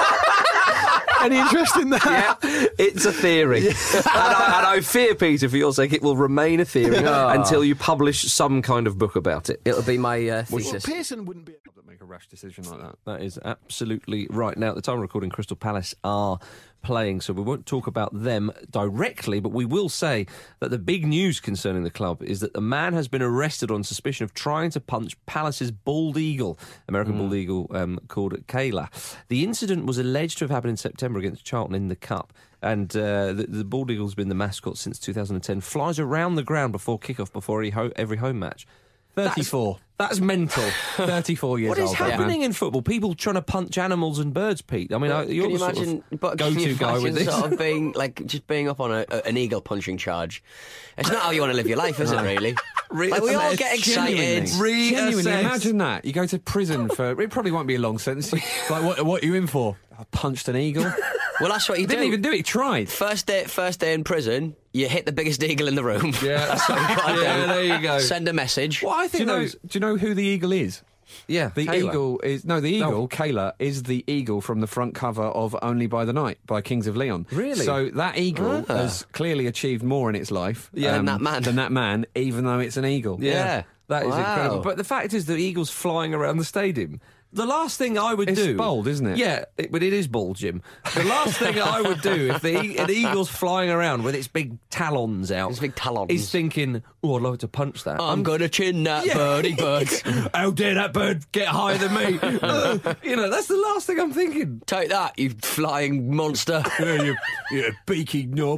Any interest in that? Yeah, it's a theory. and, I, and I fear, Peter, for your sake, it will remain a theory Oh. until you publish some kind of book about it. It'll be my uh, Well, thesis. Pearson wouldn't be. Make a rash decision like that. That is absolutely right. Now, at the time of recording, Crystal Palace are playing, so we won't talk about them directly, but we will say that the big news concerning the club is that the man has been arrested on suspicion of trying to punch Palace's bald eagle, American bald eagle um, called Kayla. The incident was alleged to have happened in September against Charlton in the Cup. And uh, the, the bald eagle's been the mascot since two thousand ten. Flies around the ground before kick-off, before every, ho- every home match. thirty-four. That's, that's mental. thirty-four years What is old. that happening man. in football? People trying to punch animals and birds, Pete. I mean, I, you're Can you the sort imagine? of But can go-to you guy with imagine this. sort of being like just being up on a, a, an eagle punching charge? It's not how you want to live your life, is it? Really? Like we all get excited. Genuinely, genuinely, Reassess. imagine that. You go to prison for. It probably won't be a long sentence. Like, what, what are you in for? I punched an eagle. Well, that's what you Didn't do. even do it. He tried. First day, first day in prison, you hit the biggest eagle in the room. Yeah, That's what you got to yeah, do. there you go. Send a message. Well, I Do think you know? those. Do you know who the eagle is? Yeah, The Kayla. eagle is no. The eagle, No. Kayla, is the eagle from the front cover of Only by the Night by Kings of Leon. Really? So that eagle Ah. has clearly achieved more in its life um, Yeah, than that man. Than that man, even though it's an eagle. Yeah, Yeah. that is Wow. incredible. But the fact is, the eagle's flying around the stadium. The last thing I would It's do, bold, isn't it? Yeah, it, but it is bold, Jim. The last thing I would do if the e- an eagle's flying around with its big talons out, Its big talons. is thinking, "Oh, I'd love to punch that." I'm going to chin that Yeah. birdie bird. How dare that bird get higher than me? Uh, you know, that's the last thing I'm thinking. Take that, you flying monster. Yeah, you, you beaky knob.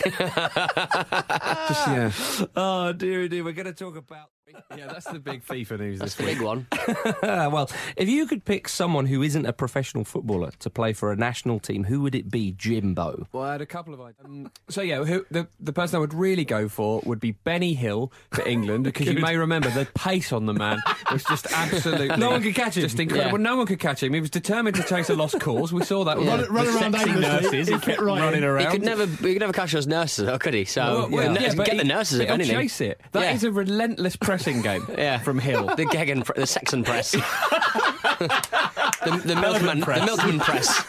Just yeah. Oh dear, dear. We're going to talk about. Yeah, that's the big FIFA news That's this the week. big one. Well, if you could pick someone who isn't a professional footballer to play for a national team, who would it be, Jimbo? Well, I had a couple of ideas. Um, so yeah, who, the the person I would really go for would be Benny Hill for England, because you may remember the pace on the man was just absolutely No one could catch him. Just incredible. Yeah. No one could catch him. He was determined to chase a lost cause. We saw that with Yeah. the, Run- run the around sexy aimlessly. nurses. He He kept kept running. running He around. could never, he could never catch those nurses, though, could he? So Well, well, yeah, but get the he- nurses they if got anything. chase it. That is Yeah. a relentless pressing game. Yeah. From Hill. The Gegen, pr- the Saxon press, the, the milkman, press. the milkman press.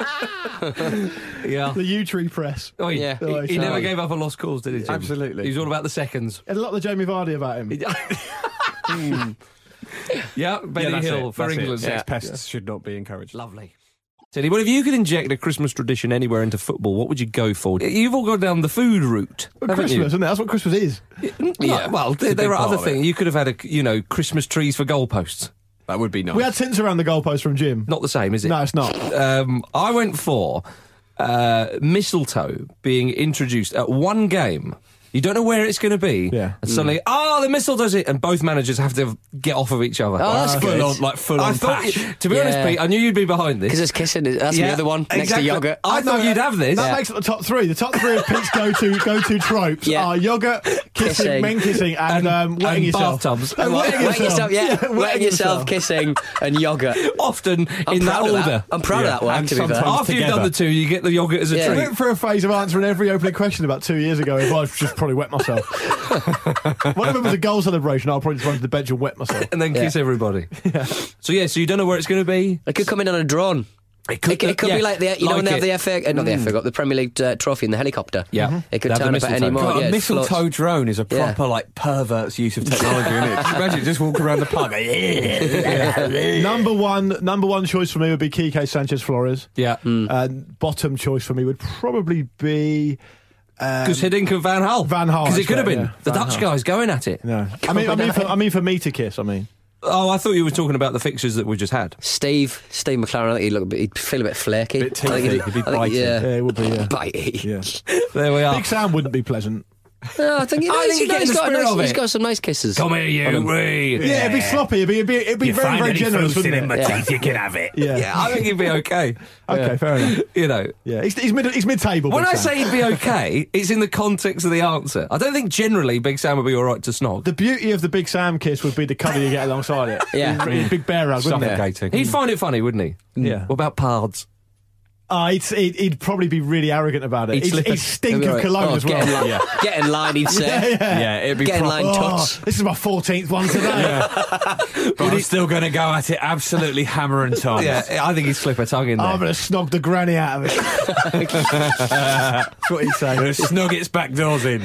Yeah. The U Tree press. Oh, he, Yeah. he, Oh, he sorry. never gave up a lost cause, did he, Jim? Absolutely. He was all about the seconds. Had a lot of Jamie Vardy about him. Yeah, Benny Yeah, that's Hill it. for That's it. England. Sex Yeah. pests should not be encouraged. Lovely. Teddy, well, if you could inject a Christmas tradition anywhere into football, what would you go for? You've all gone down the food route, haven't Christmas, you? isn't it? That's what Christmas is. Yeah, well, there, a there big are part other of it. things. You could have had, a, you know, Christmas trees for goalposts. That would be nice. We had tints around the goalpost from Jim. Not the same, is it? No, it's not. Um, I went for uh, mistletoe being introduced at one game You don't know where it's going to be. Yeah. And suddenly, Mm. oh, the missile does it, and both managers have to get off of each other. Oh, that's Full good. on, like full I on thought, patch. you- to be Yeah. honest, Pete, I knew you'd be behind this. Because there's kissing. That's Yeah, the other one exactly. next to yogurt. I thought you'd have this. That Yeah. makes it the top three. The top three of Pete's go-to go-to tropes Yeah. are yogurt, kissing, Kissing. men kissing, and, And- um, wetting and yourself. bathtubs. And Wetting yourself, yeah. Yeah, Wetting yourself, kissing, and yogurt. Often I'm in that proud of order. that. I'm proud of that one, And to be fair. sometimes After you've together. done the two, you get the yogurt as a Yeah. I treat. went through a phase of answering every opening question about two years ago. If I just probably wet myself. One of them was a goal celebration. I'll probably just run to the bench and wet myself. And then kiss Yeah. everybody. So yeah, so you don't know where it's going to be. It could come in on a drone. It could, It, could- it could yeah, be like the you know when they have it. the F A, uh, not the F A, got the Premier League uh, trophy in the helicopter. Yeah. Mhm. It could They have the turn up at any mistletoe. moment. God, Yeah, a it mistletoe floats. drone is a Yeah. proper like pervert's use of technology, isn't it? Just imagine just walking around the park. Like, number one, number one choice for me would be Quique Sanchez Flores. Yeah. And bottom choice for me would probably be. Because Hiddink and Van Gaal. Van Gaal, Because it that's could have right, been yeah. the Van Dutch Gaal. guys going at it. No, I mean, I mean, for, I mean, for me to kiss. I mean, Oh, I thought you were talking about the fixtures that we just had. Steve, Steve McLaren, I think he'd, look a bit, he'd feel a bit flaky. Bit I think teethy, he'd be I think, bitey. Yeah, yeah, it would be. Yeah, bitey. yeah. There we are. Big Sam wouldn't be pleasant. No, I think, you know, I think he's, you get he's the got a spirit nice, of he's it. got some nice kisses. Come here, you, Ree. Yeah, it'd be sloppy. It'd be, it'd be, it'd be You very, find very any generous, food wouldn't in my it? Yeah. teeth, you can have it. Yeah. Yeah, I think he'd be okay. Okay, Yeah. fair enough. You know, Yeah, he's, he's mid, he's mid-table. when Big I Sam. say he'd be okay, it's in the context of the answer. I don't think generally Big Sam would be all right to snog. The beauty of the Big Sam kiss would be the cuddle you get alongside it. Yeah. He'd- big bear hug, wouldn't it? suffocating. He'd find it funny, wouldn't he? Yeah. What about Pards? Oh, he'd, he'd, he'd probably be really arrogant about it. He'd He'd, slip he'd a- stink Oh, of cologne oh, as well. Get in line, Yeah. get in line he'd say. Yeah, yeah. Yeah, it'd be Get in proper. line, Oh, tuts. this is my fourteenth one today. But he's still going to go at it absolutely hammer and tongs. Yeah, I think he'd slip a tongue in there. I'm going to snog the granny out of it. That's what he'd say. Gonna snog its back doors in.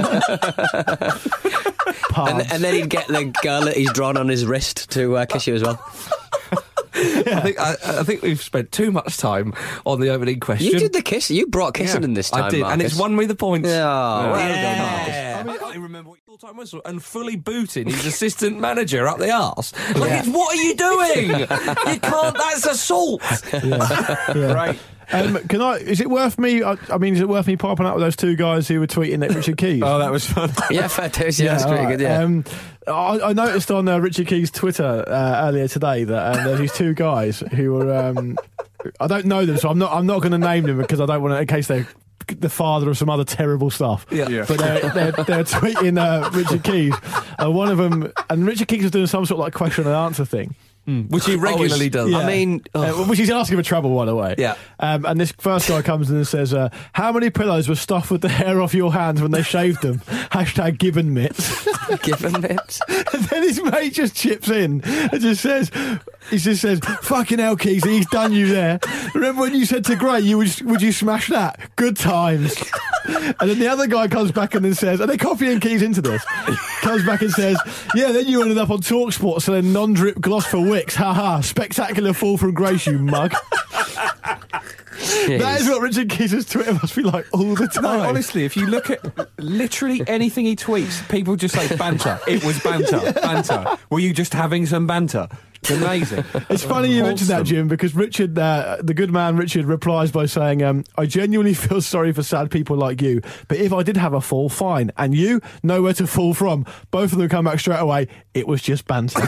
Pards. And, and then he'd get the girl that he's drawn on his wrist to uh, kiss you as well. I think I, I think we've spent too much time on the opening question. You did the kiss. You brought kissing Yeah, in this time, I did, and Marcus. it's won me the points. Yeah, well done, Yeah. I, mean, I can't even remember what your full-time whistle and fully booting his assistant manager up the arse. Like, Yeah. it's, what are you doing? You can't. That's assault. Yeah. Right. Um, can I? Is it worth me? I, I mean, is it worth me popping up with those two guys who were tweeting at Richard Keys? Oh, that was fun. Yeah, fair dues. Yeah, that's pretty all right. good. Yeah. Um, I, I noticed on uh, Richard Keys' Twitter uh, earlier today that um, there's these two guys who were. Um, I don't know them, so I'm not. I'm not going to name them because I don't want to, in case they're the father of some other terrible stuff. Yeah. Yeah. But they're, they're, they're tweeting uh, Richard Keys. Uh, one of them, and Richard Keys was doing some sort of like question and answer thing. Which he regularly does. Yeah. I mean, Uh, which he's asking for trouble, by the way. Yeah. Um, and this first guy comes in and says, uh, "How many pillows were stuffed with the hair off your hands when they shaved them?" Hashtag given mitts. given it. And then his mate just chips in and just says, he just says, "Fucking hell, Keys, he's done you there. Remember when you said to Gray, you would, would you smash that? Good times." And then the other guy comes back and then says, and they're copying Keys into this, comes back and says, "Yeah, then you ended up on TalkSport selling non-drip gloss for Wicks. Ha ha, spectacular fall from grace, you mug." That is what Richard Keys' Twitter must be like all the time. No, honestly, if you look at literally anything he tweets, people just say banter. It was banter. Banter. Were you just having some banter? It's amazing. It's funny you mentioned that, Wholesome. Jim, because Richard, uh, the good man Richard, replies by saying, um, "I genuinely feel sorry for sad people like you, but if I did have a fall, fine. And you, nowhere to fall from." Both of them come back straight away. It was just banter.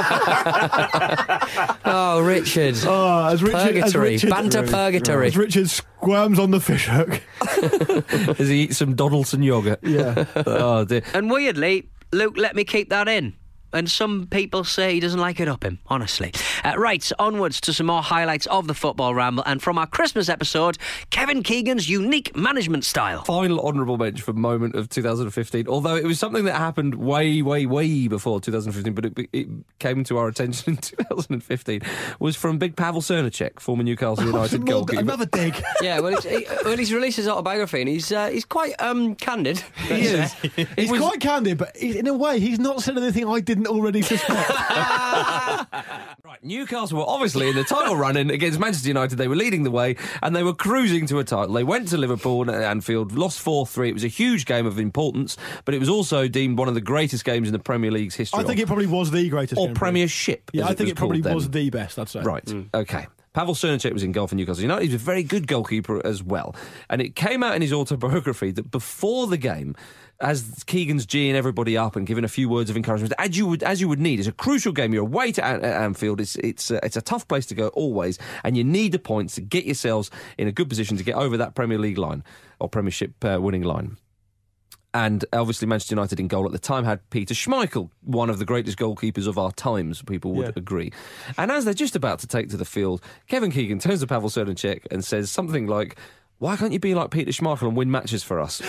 Oh, Richard. Oh, as Richard, as Purgatory. Richard, Banter purgatory. As Richard squirms on the fishhook. As he eats some Donaldson yogurt. Yeah. Oh dear. And weirdly, Luke let me keep that in. And some people say he doesn't like it up him, honestly. Uh, right, onwards to some more highlights of the Football Ramble. And from our Christmas episode, Kevin Keegan's unique management style. Final honourable mention for moment of two thousand fifteen, although it was something that happened way, way, way before two thousand fifteen, but it, it came to our attention in two thousand fifteen, was from Big Pavel Cernacek, former Newcastle United More- goalkeeper. Another dig. Yeah, well, he's, he, well, he's released his autobiography and he's uh, he's quite um, candid. He is. He's was- quite candid, but he- in a way, he's not said anything I didn't already suspect. Right, Newcastle were obviously in the title run-in against Manchester United. They were leading the way and they were cruising to a title. They went to Liverpool at Anfield, lost four three. It was a huge game of importance, but it was also deemed one of the greatest games in the Premier League's history. I think it probably was the greatest. or game. Premiership. Yeah, as I think was it probably called was then. the best, I'd say. Right, okay. Pavel Cernacek was in goal for Newcastle United. He was a very good goalkeeper as well. And it came out in his autobiography that before the game, as Keegan's geeing everybody up and giving a few words of encouragement, as you would as you would need. It's a crucial game. You're away to An- Anfield. It's it's uh, it's a tough place to go always, and you need the points to get yourselves in a good position to get over that Premier League line or Premiership uh, winning line. And obviously Manchester United in goal at the time had Peter Schmeichel, one of the greatest goalkeepers of our times, people would Yeah. agree. And as they're just about to take to the field, Kevin Keegan turns to Pavel Srnicek and says something like, "Why can't you be like Peter Schmeichel and win matches for us?"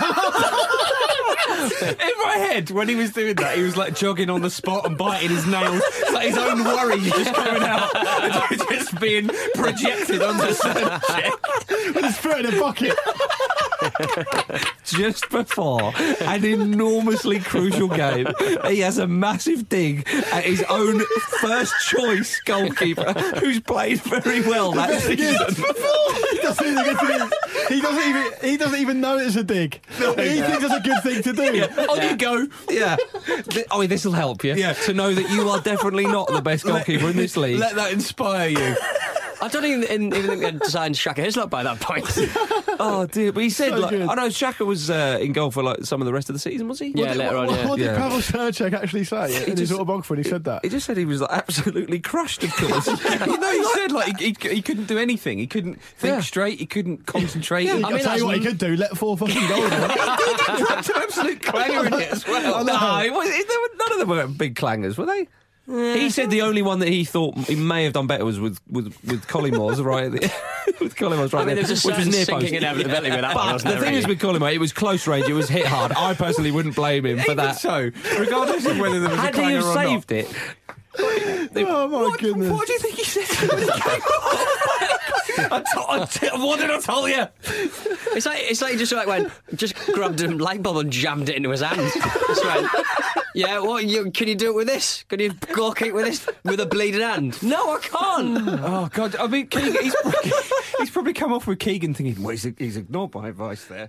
In my head, when he was doing that, he was like jogging on the spot and biting his nails. Like his own worries just coming out and just being projected onto Srnicek. With his foot in a bucket. Just before an enormously crucial game, he has a massive dig at his own first choice goalkeeper, who's played very well that season. he, doesn't even, he doesn't even he doesn't even know it's a dig. No. He thinks it's a good thing to do. Yeah. On you go. Yeah. Th- Oh, this will help you. Yeah. To know that you are definitely not the best goalkeeper in this league. Let that inspire you. I don't even, even think they'd signed Shaka Hislop by that point. Oh dear, but he said So like, good. I know Xhaka was uh, in goal for like some of the rest of the season, was he? Yeah, What did- later what, on, yeah. What did Yeah. Pavel Srnicek actually say in his just- autobiography when he said that? He just said he was like absolutely crushed, of course. You know, he said like he, he, he couldn't do anything. He couldn't think Yeah. straight. He couldn't concentrate. Yeah, He- I'll mean, tell you what he that's- could do. Let four fucking goals. He dropped an absolute clanger in it as well. I know. No, it was, it, there were, none of them were big clangers, were they? He said the only one that he thought he may have done better was with with with Collymores, right? at the- with Collymores, right? I mean, there, there's a which was certain near sinking post. inevitability with that But one, wasn't the there, thing is really? with Collymore, it was close range. It was hit hard. I personally wouldn't blame him for Even that. so, regardless of whether there was Had a he clanger have or saved not. it, Oh my What, goodness! what do you think he said when he came on? I t- I t- what did I tell you? It's like it's like he just like went, just grabbed a light bulb and jammed it into his hand. Just went, yeah, what? You, can you do it with this? Can you goalkeep with this with a bleeding hand? No, I can't. Oh God! I mean, Keegan, he's, probably, he's probably come off with Keegan thinking, well, he's, he's ignored my advice there.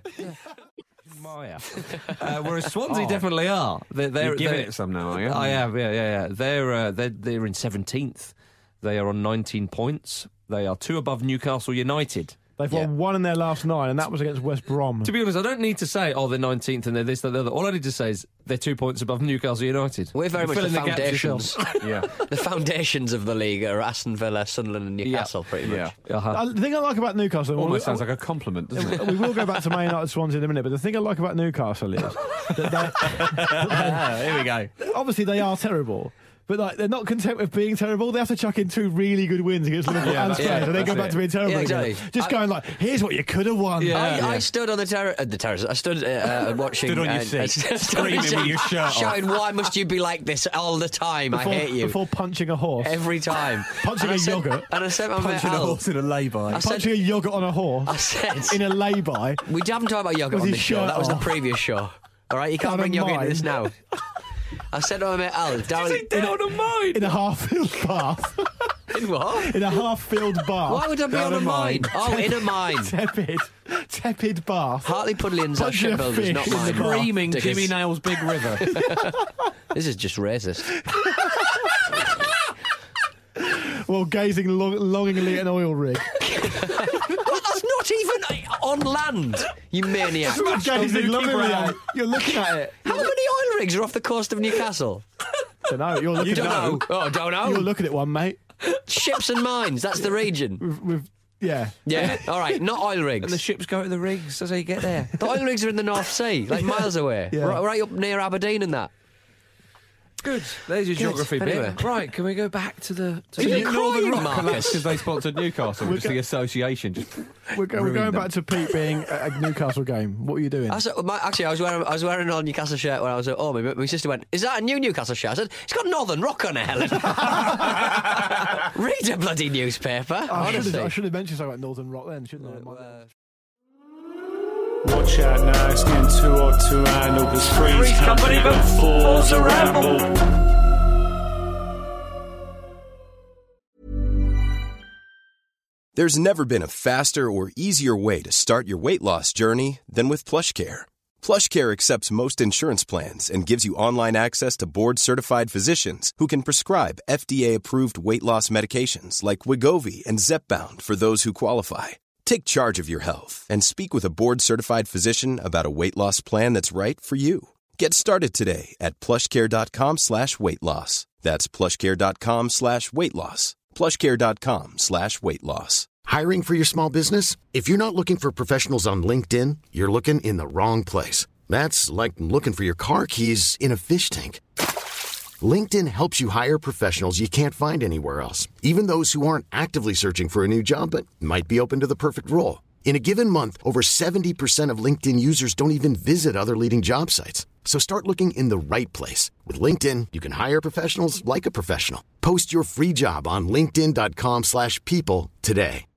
Maya. Uh, whereas Swansea Oh. definitely are. They're, they're, You're giving they're- it some now, are you? I am, yeah, yeah, yeah. They're, uh, they're, they're in seventeenth. They are on nineteen points. They are two above Newcastle United. They've Yeah. won one in their last nine, and that was against West Brom. To be honest, I don't need to say, oh, they're nineteenth and they're this, that, the other. All I need to say is they're two points above Newcastle United. We're very much Fill the in gaps foundations. yourself. Yeah. The foundations of the league are Aston Villa, Sunderland, and Newcastle, pretty much. Yeah. Uh-huh. Uh, the thing I like about Newcastle, Almost we- sounds like a compliment, doesn't it? we will go back to Man United Swansea in a minute, but the thing I like about Newcastle is that they, Here we go. obviously they are terrible. But like they're not content with being terrible. They have to chuck in two really good wins against Liverpool Yeah, and that's Spurs, it. and then go That's back it. to being terrible Yeah, again. exactly. Just I- going like, here's what you could have won. Yeah. I, I stood on the terrace. Uh, the terrace. I stood uh, uh, watching. Stood on your uh, seat, uh, stood on screaming your with your shirt off. shouting, "Why must you be like this all the time? Before, I hate you." Before punching a horse. Every time. Punching And I a said- yoghurt. And I said, my mate Punching a Al, horse in a lay-by. I said, punching a yoghurt on a horse. I said, in a lay-by. we haven't talked about yogurt With on his this show. shirt That was the off. previous show. All right, you can't Down bring a yogurt into mine. this now. I said to my mate Al, Darren, Down a mine. In a half-filled bath. in what? In a half-filled bath. Why would I be Down on a a mine? mine. Oh, in a mine. Tepid. Tepid bath. Hartley Puddleham's at Punching a Sheffield is not fish in mine. the bath. Screaming Dickers. Jimmy Nail's Big River. This is just racist. While gazing long, longingly at an oil rig. Well, that's not even on land, you maniac. You're gazing longingly Brown. at it. You're looking at it. How many oil rigs are off the coast of Newcastle? Don't know. You're looking You don't at know. it. Oh, don't know. You're looking at one, mate. Ships and mines, that's the region. With, with yeah. Yeah, all right, not oil rigs. And the ships go to the rigs. That's how you get there. The oil rigs are in the North Sea, like miles away. Yeah. Right, right up near Aberdeen and that. Good. There's your Good. geography Anyway. bit. Right, can we go back to the... To Are the you Northern crying, Rock Marcus? collapsed because they sponsored Newcastle. Just the association. Just We're, go, we're ruined going them. back to Pete being at a Newcastle game. What are you doing? I said, my, actually, I was wearing I was wearing a Newcastle shirt when I was at home. My, my sister went, "Is that a new Newcastle shirt?" I said, "It's got Northern Rock on it, Helen." Read a bloody newspaper. I should, honestly. have, I should have mentioned something about Northern Rock then, shouldn't I? Uh, Watch out now, it's getting too hot to handle. Cause Three's Three's Company, Company, but but Four's a Four's a ramble. There's never been a faster or easier way to start your weight loss journey than with PlushCare. PlushCare accepts most insurance plans and gives you online access to board-certified physicians who can prescribe F D A-approved weight loss medications like Wegovy and Zepbound for those who qualify. Take charge of your health and speak with a board-certified physician about a weight loss plan that's right for you. Get started today at plushcare.com slash weight loss. That's plushcare.com slash weight loss. plushcare.com slash weight loss. Hiring for your small business? If you're not looking for professionals on LinkedIn, you're looking in the wrong place. That's like looking for your car keys in a fish tank. LinkedIn helps you hire professionals you can't find anywhere else, even those who aren't actively searching for a new job but might be open to the perfect role. In a given month, over seventy percent of LinkedIn users don't even visit other leading job sites. So start looking in the right place. With LinkedIn, you can hire professionals like a professional. Post your free job on linkedin.com slash people today.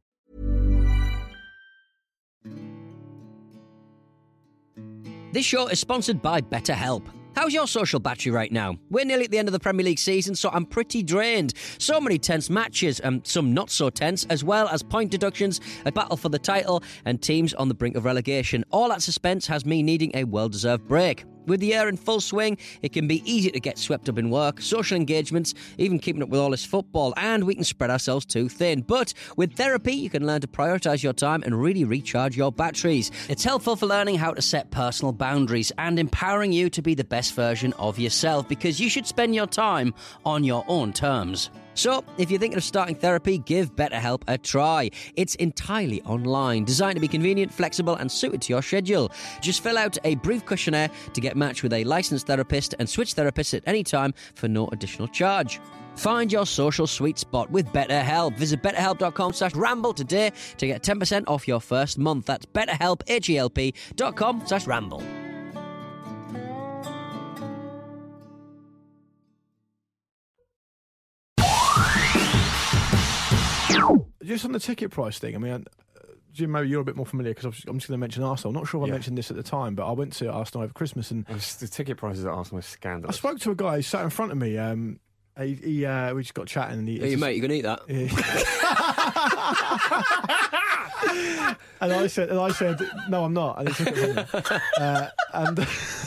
This show is sponsored by BetterHelp. How's your social battery right now? We're nearly at the end of the Premier League season, so I'm pretty drained. So many tense matches, and some not so tense, as well as point deductions, a battle for the title, and teams on the brink of relegation. All that suspense has me needing a well-deserved break. With the year in full swing, it can be easy to get swept up in work, social engagements, even keeping up with all this football, and we can spread ourselves too thin. But with therapy, you can learn to prioritise your time and really recharge your batteries. It's helpful for learning how to set personal boundaries and empowering you to be the best version of yourself, because you should spend your time on your own terms. So, if you're thinking of starting therapy, give BetterHelp a try. It's entirely online, designed to be convenient, flexible, and suited to your schedule. Just fill out a brief questionnaire to get matched with a licensed therapist and switch therapists at any time for no additional charge. Find your social sweet spot with BetterHelp. Visit betterhelp.com slash ramble today to get ten percent off your first month. That's betterhelp, H-E-L-P dot com slash ramble. Just on the ticket price thing, I mean, uh, Jim, maybe you're a bit more familiar because I'm just going to mention Arsenal. I'm not sure if I Yeah. mentioned this at the time, but I went to Arsenal over Christmas and The ticket prices at Arsenal are I scandalous. spoke to a guy who sat in front of me. Um, he, he uh, we just got chatting. And he, Hey, just, mate, you can eat that. and I said, and I said, no, I'm not. And he took it from me. Uh, and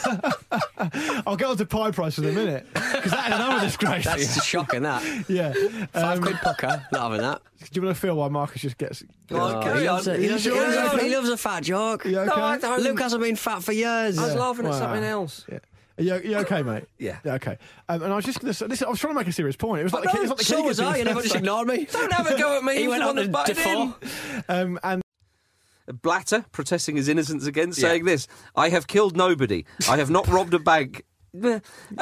I'll get on to pie price in a minute because that is another disgrace. That's shocking, that. Yeah, Five um, quid pucker, not having that. Do you want to feel why Marcus just gets? Oh, gets he, loves a, he, loves, You he, sure loves, he's a- okay? he loves a fat joke. You okay? No, I don't. Luke hasn't been fat for years. Yeah. I was laughing at Wow. something else. Yeah. Are you, you okay, mate? Yeah. Yeah, okay. Um, and I was just going to say, listen, I was trying to make a serious point. It was like, I the, know, it's like the so Keegan was thing I, the you never first just time. ignored me. Don't have a go at me. He He's went the on one to that's butted Defoe. Um, and Blatter protesting his innocence again, Yeah. saying this: "I have killed nobody. I have not robbed a bank. Uh,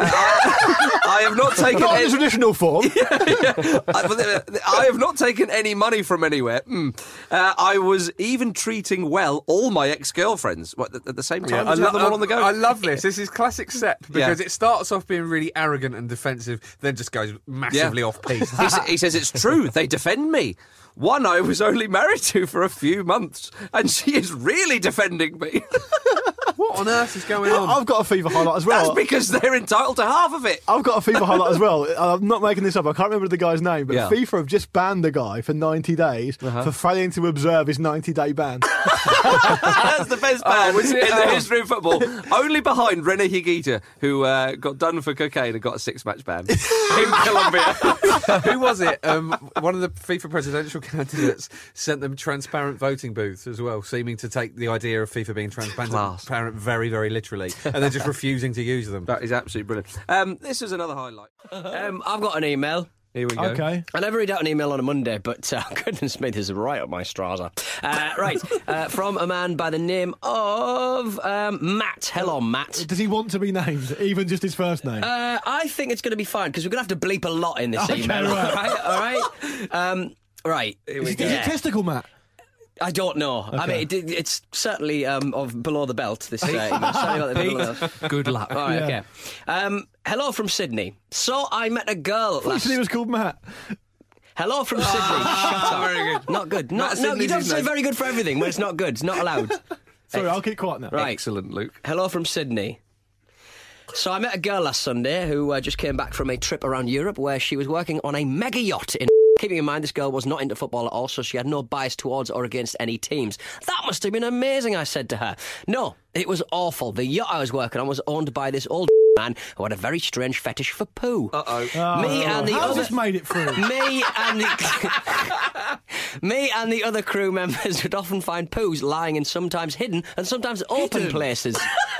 I, I have not taken not in any, the traditional form. I, I have not taken any money from anywhere. Mm. Uh, I was even treating well all my ex-girlfriends what, at the same time. I, as you have lo- them all on the go. I love this. This is classic Sepp because Yeah. it starts off being really arrogant and defensive, then just goes massively Yeah. off piece. he, sa- he says it's true. They defend me. One I was only married to for a few months, and she is really defending me. What on earth is going on? I've got a FIFA highlight as well. That's because they're entitled to half of it. I've got a FIFA highlight as well. I'm not making this up. I can't remember the guy's name, but Yeah. FIFA have just banned the guy for ninety days Uh-huh. for failing to observe his ninety-day ban. That's the best ban was it? in the Oh. history of football. Only behind René Higuita, who uh, got done for cocaine and got a six-match ban in Colombia. Who was it? Um, one of the FIFA presidential candidates sent them transparent voting booths as well, seeming to take the idea of FIFA being transparent Class. transparent very, very literally, and then just refusing to use them. That is absolutely brilliant. Um, this is another highlight. Um, I've got an email. Here we go. Okay. I never read out an email on a Monday, but uh, goodness me, this is right up my strauser. Uh, right, uh, from a man by the name of um, Matt. Hello, Matt. Does he want to be named, even just his first name? Uh, I think it's going to be fine because we're going to have to bleep a lot in this Okay, email. right. All right, all right. Um, right. is, it, is Yeah. it testicle, Matt? I don't know. I Okay. mean, it, it's certainly um, of below the belt. This uh, email. Certainly about the below the belt. Good luck. All right, Yeah. okay. Um, hello from Sydney. So I met a girl I thought last. he was called Matt. Hello from Sydney. Shut up. Very good. Not good. Not, Matt no, you Sydney's don't his say name. very good for everything when it's not good. It's not allowed. Sorry, I'll keep quiet now. Right. Excellent, Luke. Hello from Sydney. So I met a girl last Sunday who uh, just came back from a trip around Europe where she was working on a mega yacht in. Keeping in mind this girl was not into football at all, so she had no bias towards or against any teams. That must have been amazing, I said to her. No, it was awful. The yacht I was working on was owned by this old man who had a very strange fetish for poo. Uh-oh. Oh, Me and the how's other- this made it through? Me and the Me and the other crew members would often find poos lying in sometimes hidden and sometimes open Hidden? places.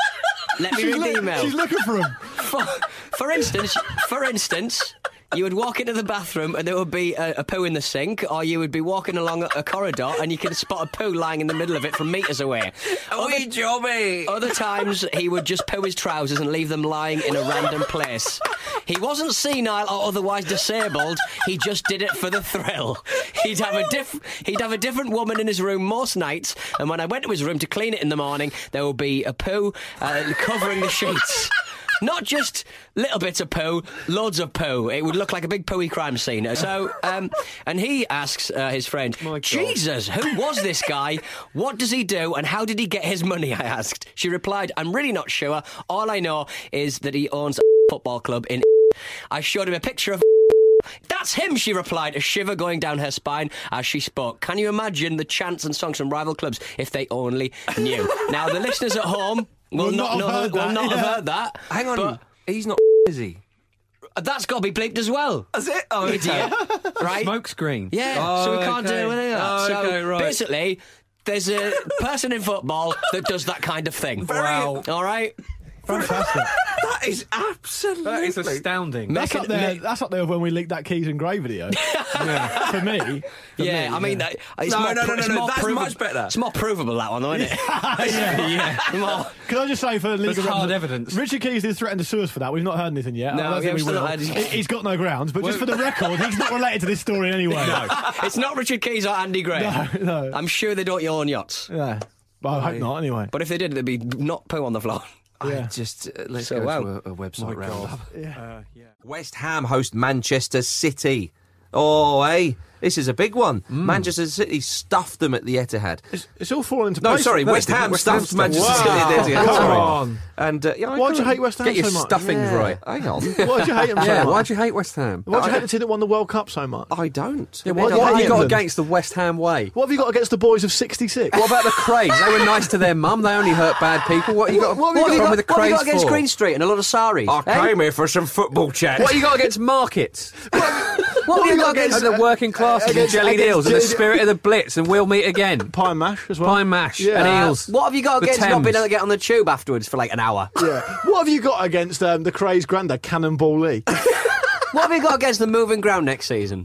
Let me She's read the look- email. she's looking for 'em. For, for instance, for instance, you would walk into the bathroom and there would be a, a poo in the sink, or you would be walking along a, a corridor and you can spot a poo lying in the middle of it from metres away. Oh, wee jobby! Other times, he would just poo his trousers and leave them lying in a random place. He wasn't senile or otherwise disabled. He just did it for the thrill. He'd have a diff- He'd have a different woman in his room most nights, and when I went to his room to clean it in the morning, there would be a poo uh, covering the sheets. Not just little bits of poo, loads of poo. It would look like a big pooey crime scene. So, um, and he asks uh, his friend, Jesus, who was this guy? What does he do? And how did he get his money? I asked. She replied, I'm really not sure. All I know is that he owns a football club in. I showed him a picture of. That's him, she replied, a shiver going down her spine as she spoke. Can you imagine the chants and songs from rival clubs if they only knew? Now, the listeners at home will, Will not, not have know, heard will that, not yeah. have heard that. Hang on, but he's not is he? that's got to be bleeped as well. That's it? Oh, Idiot. Right? Smoke screen. Yeah, Oh, so we can't okay. do any of that. Oh, so okay, right. basically, there's a person in football that does that kind of thing. Wow. All right? Fantastic. That is absolutely... That is astounding. That's Make up, it- there, make- that's up there when we leaked that Keys and Gray video. yeah. For me. For Yeah, me, I mean, yeah. that, it's No, more no, no, pro- no, it's no, more that's provable- much better. It's more provable, that one, though, isn't it? yeah. yeah. More. Can I just say for legal There's hard represent- evidence. Richard Keys did threaten to sue us for that. We've not heard anything yet. No, I don't yeah, think we we've still will. not heard anything. He- He's got no grounds, but just for the record, he's not related to this story in any way. No, it's not Richard Keys or Andy Gray. No, no. I'm sure they don't own yachts. Yeah. Well, I hope not, anyway. But if they did, there'd be not poo on the floor. I just uh, let's So, go wow. to a, a website My roundup. God. Yeah. West Ham host Manchester City. Oh, hey, this is a big one. Manchester City stuffed them at the Etihad. It's, it's all falling into No, place. sorry, No, West Ham West stuffed Ham Manchester stuffed- City at the Wow. Etihad. Come Sorry. on. And uh, yeah, I Why'd you couldn't- hate West Ham Get your so much? stuffings Yeah, right. Hang on. Why'd you hate them so Yeah, much? why'd you hate West Ham? Why'd you I- hate the team that won the World Cup so much? I don't. Yeah, Why what do you what have hate you got them? against the West Ham way? What have you got against the boys of sixty-six? What about the Craigs? They were nice to their mum. They only hurt bad people. What you got? What- what have What you have you got- got with the What have you Craigs got against for? Green Street and a lot of saris? I eh? came here for some football chat. What have you got against markets? What have you got And against... the working classes and against- jellied against eels and the jellied- spirit of the Blitz and we'll meet again. Pie and mash as well. Pie and mash Yeah. and Uh, eels. What have you got The against not Thames. being able to get on the tube afterwards for like an hour? Yeah. What have you got against um, the Craze Grandad, Cannonball Lee? What have you got against the moving ground next season?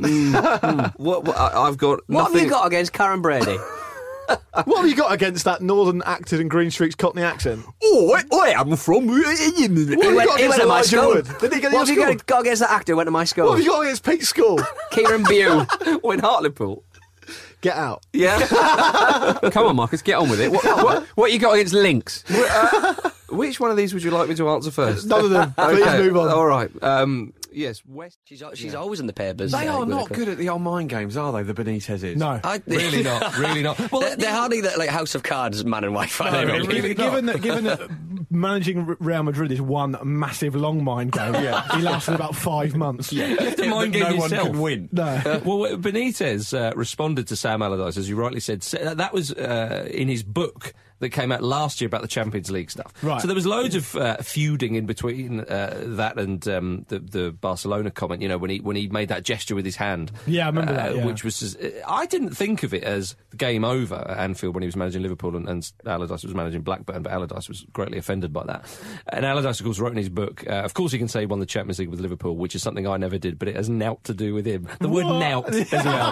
What, what, I- I've got What nothing. have you got against Karen Brady? What have you got against that Northern acted in Green Street's Cockney accent? Oh, I, I am from. What have He you went, got he against went to my Elijah school. Wood? Did he get What have your you school? got, got against that actor who went to my school? What have you got against Pete's school? Kieran Bew. in Hartlepool. Get out. Yeah. Come on, Marcus, get on with it. What, what, what you got against Lynx? uh, which one of these would you like me to answer first? None of them. Please Okay, move on. All right. Um, yes, West. She's, al- she's always in the papers. They uh, are with not her- good at the old mind games, are they? The Benitezes. No. I, Really not. Really not. Well, they're, they're hardly the, like House of Cards man and wife. Are they, really? really given, that, given that managing R- Real Madrid is one massive long mind game, yeah. he lasted about five months. You have to mind no game one yourself. can win. No. Uh, well, Benitez uh, responded to Sam Allardyce, as you rightly said. sa- That was uh, in his book that came out last year about the Champions League stuff. Right. So there was loads of uh, feuding in between uh, that and um, the, the Barcelona comment. You know, when he when he made that gesture with his hand. Yeah, I remember uh, that, yeah. Which was, just, I didn't think of it as the game over at Anfield when he was managing Liverpool and, and Allardyce was managing Blackburn, but Allardyce was greatly offended by that. And Allardyce, of course, wrote in his book. Uh, of course, he can say he won the Champions League with Liverpool, which is something I never did, but it has nout to do with him. The word What? nout as well.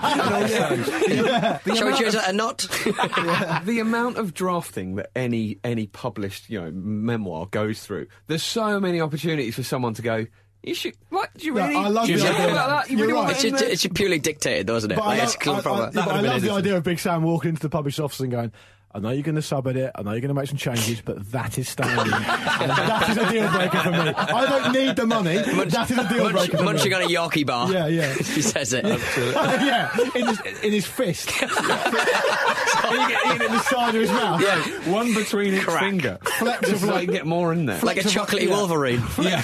Yeah. Shall we choose a not? The amount of drafting that any any published, you know, memoir goes through. There's so many opportunities for someone to go, you should, what, do you Yeah, really, I love do you the care idea. about that? You You're really want right. that in It's, there? it's purely dictated, though, isn't it? But Like, I it's love, come I, from I, a- but I love the idea of Big Sam walking into the published office and going, I know you're going to sub edit, I know you're going to make some changes, but that is standing. That is a deal breaker for me. I don't need the money. That is a deal Munch, breaker for munching me. on a Yorkie bar. Yeah, yeah. He says it. yeah, in his, in his fist. and you get in the side of his mouth. Yeah, one between each Crack. finger. Flecks Just of like like, get more in there. Like a Flecks of- chocolatey yeah. Wolverine.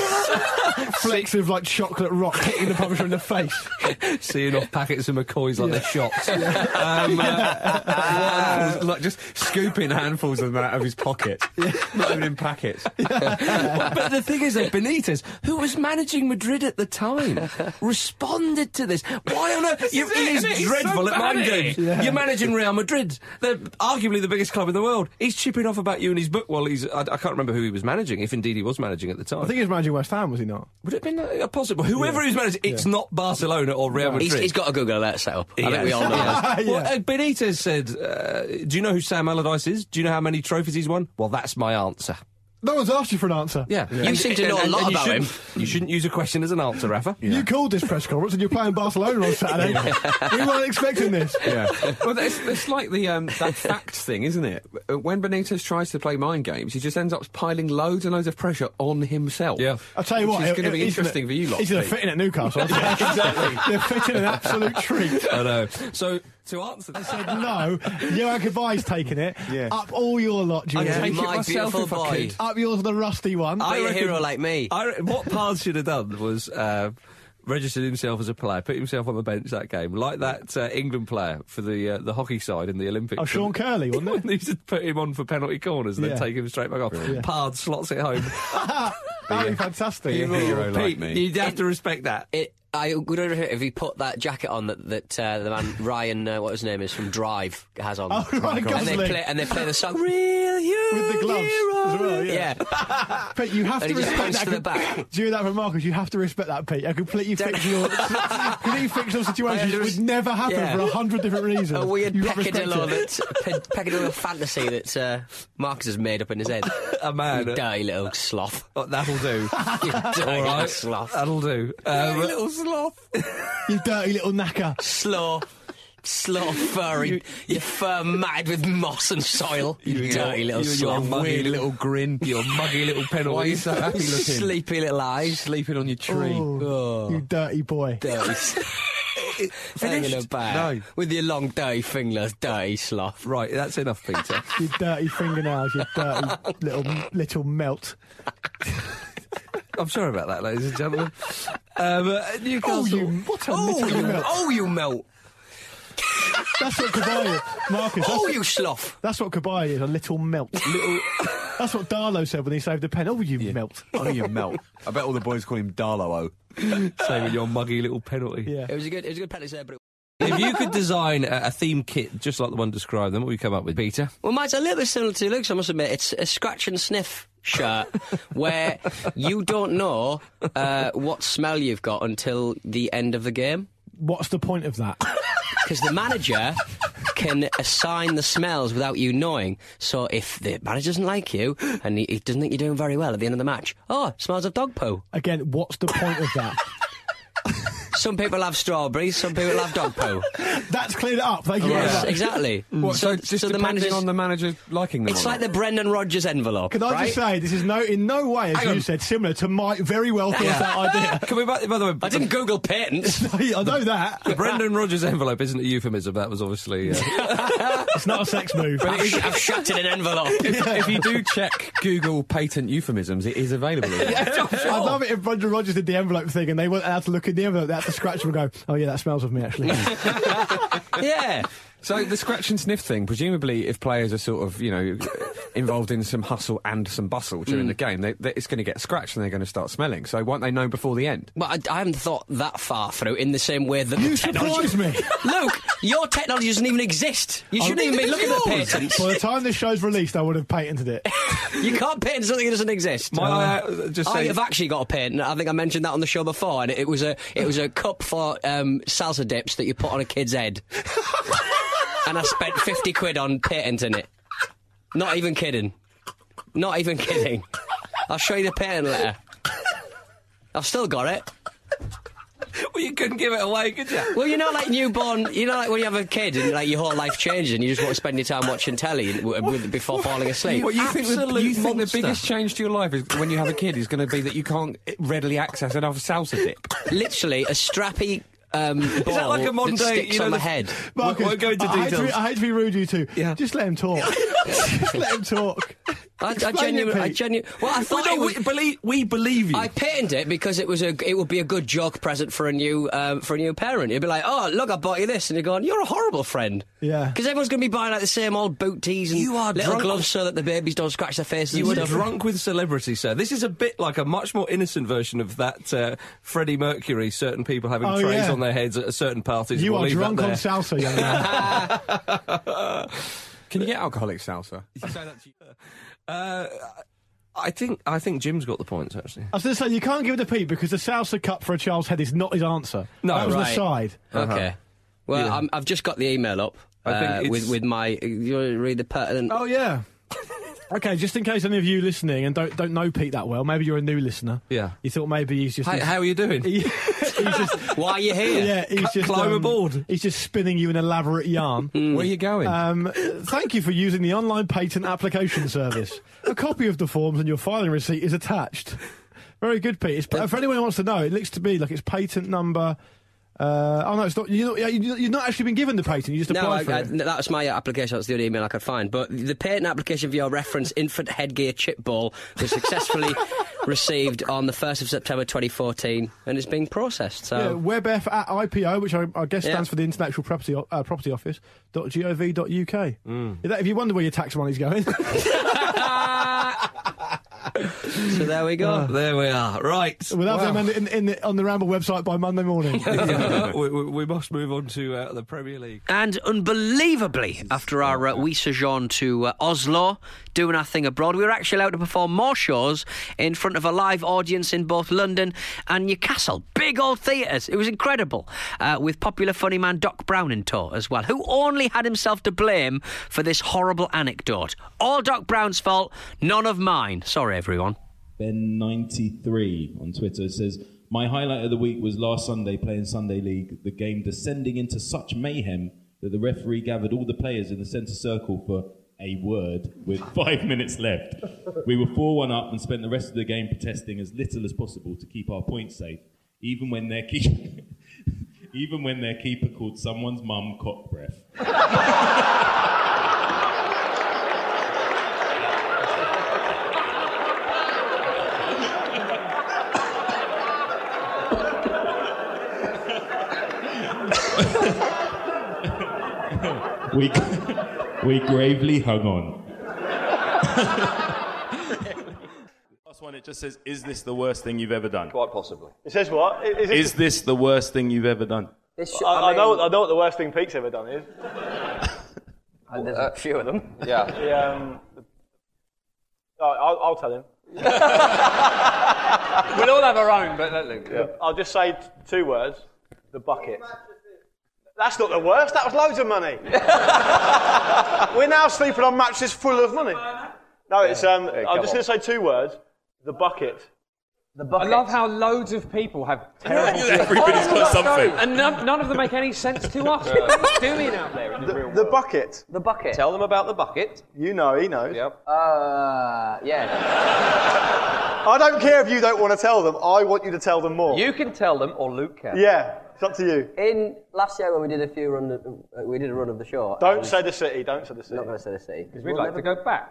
flecks of like chocolate rock hitting the publisher in the face. Seeing off packets of McCoys like Yeah. they're shots. Um, uh, one was like just scooping handfuls of that out of his pocket, not even in packets. But the thing is that Benitez, who was managing Madrid at the time, responded to this. Why on earth? You, he is He's dreadful so at mind bad at games. it. Yeah. You're managing Real Madrid. They're arguably the biggest club in the world. He's chipping off about you in his book while he's... I, I can't remember who he was managing, if indeed he was managing at the time. I think he was managing West Ham, was he not? Would it have been uh, possible? Whoever Yeah. he was managing, it's Yeah. not Barcelona or Real Madrid. He's, he's got a Google alert set up. I He think we has. all know that. Well, uh, Benitez said, uh, do you know who Sam Allardyce is? Do you know how many trophies he's won? Well, that's my answer. No one's asked you for an answer. Yeah. You seem to know a lot you about him. shouldn't- You shouldn't use a question as an answer, Rafa. You called this press conference and you're playing Barcelona on Saturday. We weren't expecting this. Yeah. Well, it's, it's like the um, that facts thing, isn't it? When Benitez tries to play mind games, he just ends up piling loads and loads of pressure on himself. Yeah. I'll tell you Which what, is it- going to it- be he's gonna- interesting for you lot. He's going to Pete. fit in at Newcastle. Exactly. They're fitting an absolute treat. I know. So, to answer I this... said no. Johan Kabai's taking it. Yeah. Up all your lot, I'd Julian. take it My myself beautiful if I boy. could. Up yours, the rusty one. Be a reckon- hero like me. I, re- what Pards should have done was uh, registered himself as a player, put himself on the bench that game, like that uh, England player for the uh, the hockey side in the Olympics. Oh, Sean Curley, wasn't it? They used to put him on for penalty corners and Yeah. then take him straight back off. Yeah. Pards slots it home. That'd be fantastic. Be a hero like Pete, me. you'd have to respect that. It, I would have if he put that jacket on that that uh, the man Ryan, uh, what his name is from Drive, has on. Oh, Ryan and they Gosling. play and they play the song "Real You." With the gloves as well, yeah. Yeah. Pete, you have And to he just respect points that. to the back. Do you hear that from Marcus? You have to respect that, Pete. A completely fictional, completely fictional situation that would never happen Yeah. for a hundred different reasons. A weird You respect peccadillo it. that pe- peccadillo fantasy that uh, Marcus has made up in his head. A man. You dirty little sloth. Oh, that'll do. You dirty All little right. sloth. That'll do. Um, little sloth. You dirty little knacker. Slow. Slow furry. Your fur matted with moss and soil. You, You dirty little you, sloth. Your weird little grin. Your muggy little penalty. Why are you so happy looking? Sleepy little eyes. Sleeping on your tree. Oh, You dirty boy. Dirty. Hanging about. No. With your long dirty fingers, dirty sloth. Right, that's enough, Peter. You dirty fingernails. You dirty little little melt. I'm sorry about that, ladies and gentlemen. Um, uh, Newcastle. Oh, you what a Oh, little you, melt. oh, you melt. That's what Kabay is, Marcus. That's, Oh, you sloth. that's what Kabay is. A little melt. Little. That's what Darlow said when he saved the pen. Oh, you melt. Oh, you melt. I bet all the boys call him Darlow. Saving your muggy little penalty. Yeah. It was a good, it was a good penalty there, but it If you could design a, a theme kit just like the one described, then what would you come up with, Peter? Well, mine's a little bit similar to Luke's, I must admit. It's a scratch and sniff shirt where you don't know uh, what smell you've got until the end of the game. What's the point of that? Because the manager can assign the smells without you knowing. So if the manager doesn't like you and he, he doesn't think you're doing very well at the end of the match, oh, it smells of dog poo. Again, what's the point of that? Some people have strawberries, some people have dog poo. That's cleared it up. Thank you very Yes, much. exactly. What, so, So- just so the depending manager's- on the manager liking them. It's or like not? the Brendan Rodgers envelope. Can I right? just say, this is no in no way, as Hang you on. said, similar to my very well thought out idea. Can we, by, by the way, I didn't Google patents. I know that. the Brendan Rodgers envelope isn't a euphemism. That was obviously. Uh, It's not a sex move. I've, sh- I've shut it in an envelope. if, if you do check Google patent euphemisms, it is available. I'd love it if Brendan Rodgers did the envelope thing and they weren't allowed to look in the envelope. They had to scratch them and go, oh yeah, that smells of me actually. Yeah. So the scratch and sniff thing, presumably if players are sort of, you know, involved in some hustle and some bustle during the game, they, they, it's going to get scratched and they're going to start smelling. So won't they know before the end? Well, I, I haven't thought that far through in the same way that You the technology... surprise me. Luke, your technology doesn't even exist. You shouldn't even be looking at patents. By the time this show's released, I would have patented it. You can't patent something that doesn't exist. Might I uh, just I say. have actually got a patent. I think I mentioned that on the show before, and it was a it was a cup for um, salsa dips that you put on a kid's head. And I spent fifty quid on patenting it. Not even kidding. Not even kidding. I'll show you the patent letter. I've still got it. Well, you couldn't give it away, could you? Well, you know, like newborn, you know, like when you have a kid and like your whole life changes and you just want to spend your time watching telly w- w- before falling asleep. What you think, the, Absolute you think the monster. biggest change to your life is when you have a kid is going to be that you can't readily access another salsa dip? Literally, a strappy um, ball Is that like a modern that day, sticks you know, on the the- head. Marcus, won't go into I hate, to be, details. I hate to be rude, you two. Yeah. Just let him talk. Just let him talk. I, I Explain it, genuinely, I Pete. genuinely. Well, I thought We, it don't, was, we, believe, we believe you. I patented it because it was a, it would be a good joke present for a new, um, for a new parent. You'd be like, "Oh, look, I bought you this," and you're going, "You're a horrible friend." Yeah. Because everyone's going to be buying like the same old boot tees and You are little drunk. gloves so that the babies don't scratch their faces. You and were stuff. drunk with celebrity, sir. This is a bit like a much more innocent version of that uh, Freddie Mercury, certain people having Oh, trays yeah. on their heads at certain parties. You We'll are leave that drunk on there. salsa, young man. Can you get alcoholic salsa? Uh, I think I think Jim's got the points, actually. I was going to say, you can't give it to Pete because the salsa cup for a child's head is not his answer. No, that was right. an aside. Okay. Well, Yeah. I'm, I've just got the email up. I think uh, it's- with with my. You want to read the pertinent? Oh, yeah. Okay, just in case any of you listening and don't don't know Pete that well, maybe you're a new listener. Yeah. You thought maybe he's just... How, how are you doing? He- he's just... Why are you here? Yeah, he's just... Climb um, aboard. He's just spinning you an elaborate yarn. Where are you going? Um, thank you for using the online patent application service. A copy of the forms and your filing receipt is attached. Very good, Pete. It's, for anyone who wants to know, it looks to be like it's patent number... Uh, oh no, it's not. You're not, you've not actually been given the patent. You just No, applied I, for I, it. that was my application. That's the only email I could find. But the patent application for your reference infant headgear chip ball was successfully received on the first of September twenty fourteen and it's being processed. So Yeah, WebF at I P O, which I, I guess Yeah. stands for the Intellectual Property O- uh, Property Office. .gov dot uk. Mm. Is that, if you wonder where your tax money's going. So there we go. There we are. Right. We'll have Wow. them in, in, in the, on the Ramble website by Monday morning. Yeah, we, we, we must move on to uh, the Premier League. And unbelievably, after our uh, wee sojourn to uh, Oslo, doing our thing abroad, we were actually allowed to perform more shows in front of a live audience in both London and Newcastle. Big old theatres. It was incredible. Uh, with popular funny man Doc Brown in tow as well, who only had himself to blame for this horrible anecdote. All Doc Brown's fault, none of mine. Sorry, everyone. Ben ninety-three on Twitter says, my highlight of the week was last Sunday playing Sunday League, the game descending into such mayhem that the referee gathered all the players in the centre circle for a word with five minutes left. We were four one up and spent the rest of the game protesting as little as possible to keep our points safe, even when their keeper, even when their keeper called someone's mum cock breath. we, we gravely hung on. Last one, it just says, is this the worst thing you've ever done? Quite possibly. It says what? Is, Is this the worst thing you've ever done? This I, I, know, I know what the worst thing Pete's ever done is. And there's a few of them. Yeah. The, um, the, oh, I'll, I'll tell him. We'll all have our own, but let Luke. Yeah. I'll just say t- two words. The bucket. That's not the worst. That was loads of money. We're now sleeping on mattresses full of money. No, it's. Um, Yeah, I'm come just on. going to say two words. The bucket. The bucket. I love how loads of people have terrible. Everybody's got something. And none, none of them make any sense to us. What are you doing out there in the, The, real the world? bucket. The bucket. Tell them about the bucket. You know, he knows. Yep. Uh, yeah. I don't care if you don't want to tell them. I want you to tell them more. You can tell them, or Luke can. Yeah, it's up to you. In last year when we did a few run, uh, we did a run of the show. Don't and- say the city. Don't say the city. Not going to say the city because we'd we'll like never to go back.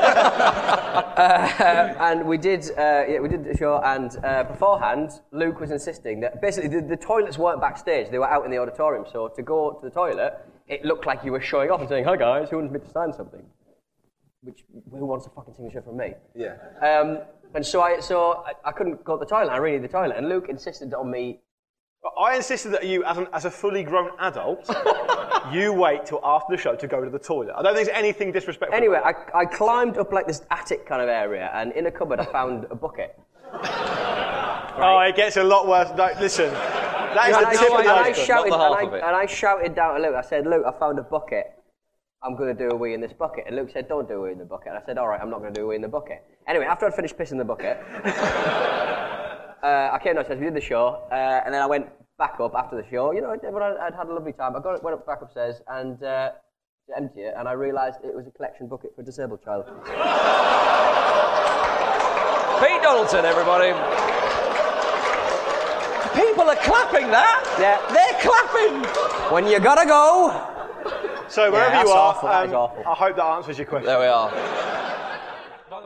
uh, and we did, uh, yeah, we did the show, and uh, beforehand, Luke was insisting that basically the, the toilets weren't backstage; they were out in the auditorium. So to go to the toilet, it looked like you were showing off and saying, "Hi guys, who wants me to sign something?" Which who wants a fucking signature from me? Yeah. Um, and so I, so I, I couldn't go to the toilet. I really needed the toilet, and Luke insisted on me. I insisted that you, as, an, as a fully grown adult, you wait till after the show to go to the toilet. I don't think there's anything disrespectful. Anyway, I, I climbed up like this attic kind of area, and in a cupboard I found a bucket. Oh, it gets a lot worse. No, listen, that is and the I, tip of and the I iceberg. shouted, Not the and, half I, of it. and I shouted down to Luke. I said, "Luke, I found a bucket. I'm going to do a wee in this bucket." And Luke said, "Don't do a wee in the bucket." And I said, "All right, I'm not going to do a wee in the bucket." Anyway, after I'd finished pissing the bucket, uh, I came downstairs. We did the show, uh, and then I went back up after the show. You know, everyone had, I'd had a lovely time. I got went up back upstairs and uh, to empty it, and I realised it was a collection bucket for a disabled child. Pete Donaldson, everybody. People are clapping that. Yeah, they're clapping. When you gotta go. So wherever Yeah, you that's are, awful, that is um, awful. I hope that answers your question. There we are.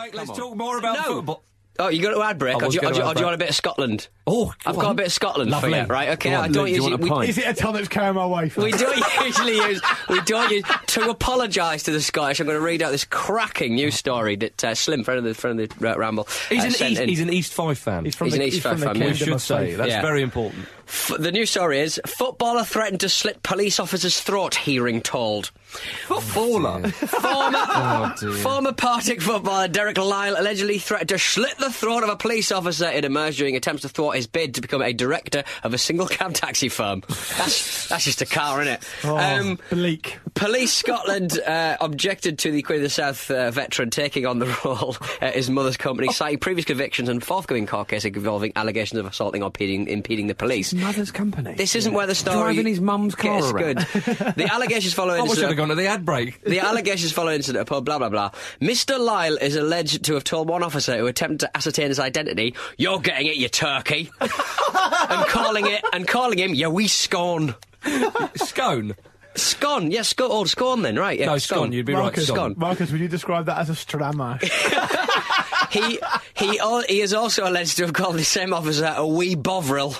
break. Let's talk more about No. football. Oh, you got to ad break, I or do, was you, or, gonna do you, ad or do you break. want a bit of Scotland? Oh, I've go got on. a bit of Scotland Lovely. for you, right? Okay, Go on, I don't Luke, do you usually. want a we, pint? Is it a ton that's carrying my way? we don't usually use. We don't use to apologise to the Scottish. I'm going to read out this cracking news story that uh, Slim, friend of the friend of the uh, Ramble, He's uh, an sent East. in. He's an East Five fan. He's from He's the, an East he's from Five the fan. We Kingdom should of say Faith. that's Yeah. very important. F- the news story is footballer threatened to slit police officer's throat. Hearing told. Footballer. Former, Oh, dear. former Partick footballer Derek Lyle allegedly threatened to slit the throat of a police officer. It emerged during attempts to thwart his bid to become a director of a single cab taxi firm. That's that's just a car, isn't it? Oh, bleak. Police Scotland uh, objected to the Queen of the South uh, veteran taking on the role at his mother's company, citing previous convictions and forthcoming court case involving allegations of assaulting or impeding, impeding the police. Mother's company. This isn't where the story Driving his mum's car gets around. good. The allegations following Oh, we should have incident. gone to the ad break. The allegations following incident at a pub, blah blah blah. Mister Lyle is alleged to have told one officer who attempted to ascertain his identity, "You're getting it, you turkey," and calling it and calling him, "You wee scone." Scone. Scone, yes, sco- oh, scone then, right? Yeah, No, scone, you'd be Marcus, right. Scone. Marcus, would you describe that as a stramash? He he al- he is also alleged to have called the same officer a wee bovril.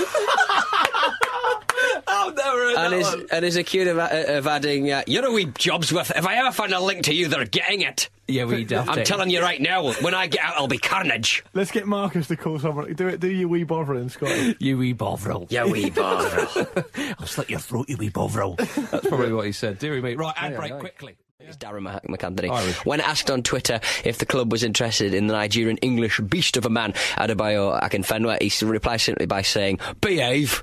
I've never heard And that is, one. and is accused of, uh, of adding, uh, "You're a wee Jobsworth. If I ever find a link to you, they're getting it." Yeah, we daft I'm it. telling you right now, when I get out, I'll be carnage. Let's get Marcus to call someone. Do it. Do you wee bother in Scotland? You wee bovril. You wee bovril. I'll slit your throat, you wee bovril. That's probably what he said. Deary me. Right, ad break quickly. It's Darren Mc- McAnthony. Irish. When asked on Twitter if the club was interested in the Nigerian English beast of a man, Adebayo Akinfenwa, he replied simply by saying, "Behave."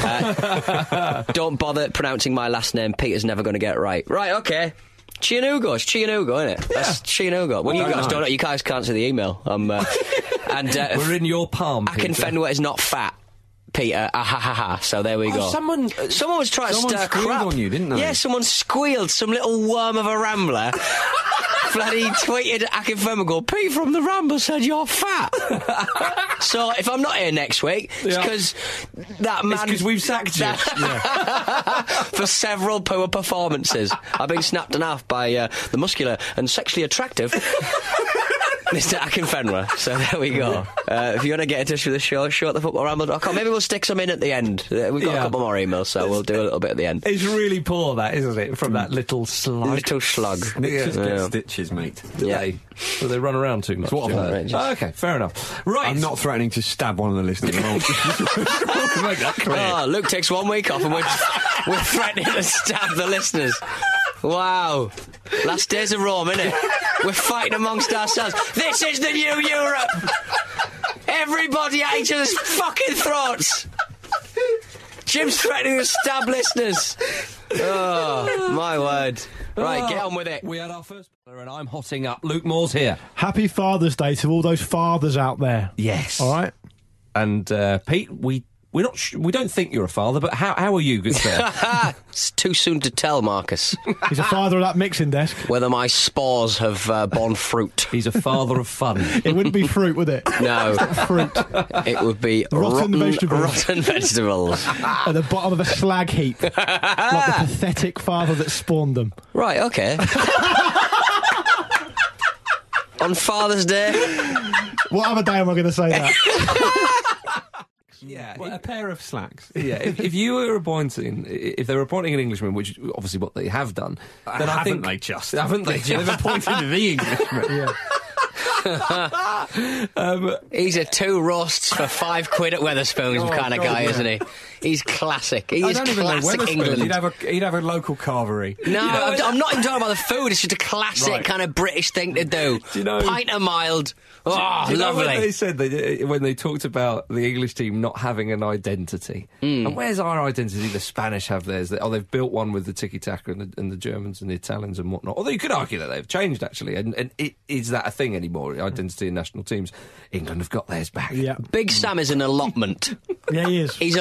Uh, don't bother pronouncing my last name. Peter's never going to get it right. Right, okay. Chianugo. It's Chianugo, isn't it? That's Chianugo. Well, you Don't guys know. don't know. You guys can't see the email. Um, uh, and uh, We're in your palm, Peter. Akinfenwa is not fat. Peter, ah ha ha ha. So there we Oh, go. someone- someone was trying someone to stir squealed crap on you, didn't they? Yeah, someone squealed. Some little worm of a rambler. Bloody tweeted Akinfenwa, go, "Pete from the Ramble said you're fat." So if I'm not here next week, it's Yeah. because that man. It's 'cause we've sacked you. For several poor performances, I've been snapped in half by uh, the muscular and sexually attractive Mister Akinfenwa. So there we go. Uh, if you want to get in touch with the show, show at the football ramble dot com. Maybe we'll stick some in at the end. Uh, We've got Yeah. a couple more emails, so we'll do a little bit at the end. It's really poor, that, isn't it? From that little slug. Little slug. Nick just Yeah. gets stitches, mate. Yeah. They, well, they run around too much. It's what I've don't heard. they? Oh, okay, fair enough. Right. I'm not threatening to stab one of the listeners. I'll make that clear. Oh, Luke takes one week off and we're, we're threatening to stab the listeners. Wow. Last days of Rome, innit? We're fighting amongst ourselves. This is the new Europe! Everybody at each other's fucking throats! Jim's threatening to stab listeners. Oh, my word. Right, get on with it. We had our first and I'm hotting up. Luke Moore's here. Happy Father's Day to all those fathers out there. Yes. All right. And uh, Pete, we we're not sh- we don't think you're a father, but how how are you, good sir? It's too soon to tell, Marcus. He's a father of that mixing desk. Whether my spores have uh, borne fruit. He's a father of fun. It wouldn't be fruit, would it? No. Fruit. It would be Rotten rotten, vegetables. rotten vegetables. At the bottom of a slag heap. Like the pathetic father that spawned them. Right, okay. On Father's Day. What other day am I going to say that? Yeah, Well, a pair of slacks. yeah. If, if you were appointing, if they were appointing an Englishman, which obviously what they have done, then I haven't think they just? haven't they? Just? They've appointed the Englishman. Yeah. um, He's a two roasts for five quid at Weatherspoons Oh, kind of God, guy, yeah. isn't he? He's classic. He I is don't even know classic Weatherspoons. England. He'd have a he'd have a local carvery. No, You know, I'm, I'm not even talking about the food. It's just a classic Right. kind of British thing to do. Do you know- Pint of mild. Oh, Do you know lovely. what they said they, when they talked about the English team not having an identity? Mm. And where's our identity? The Spanish have theirs. They, oh, they've built one with the tiki-taka and the, and the Germans and the Italians and whatnot. Although you could argue that they've changed, actually. And, and it, is that a thing anymore, identity in national teams? England have got theirs back. Yeah. Big Sam is an allotment. Yeah, he is. He's a load of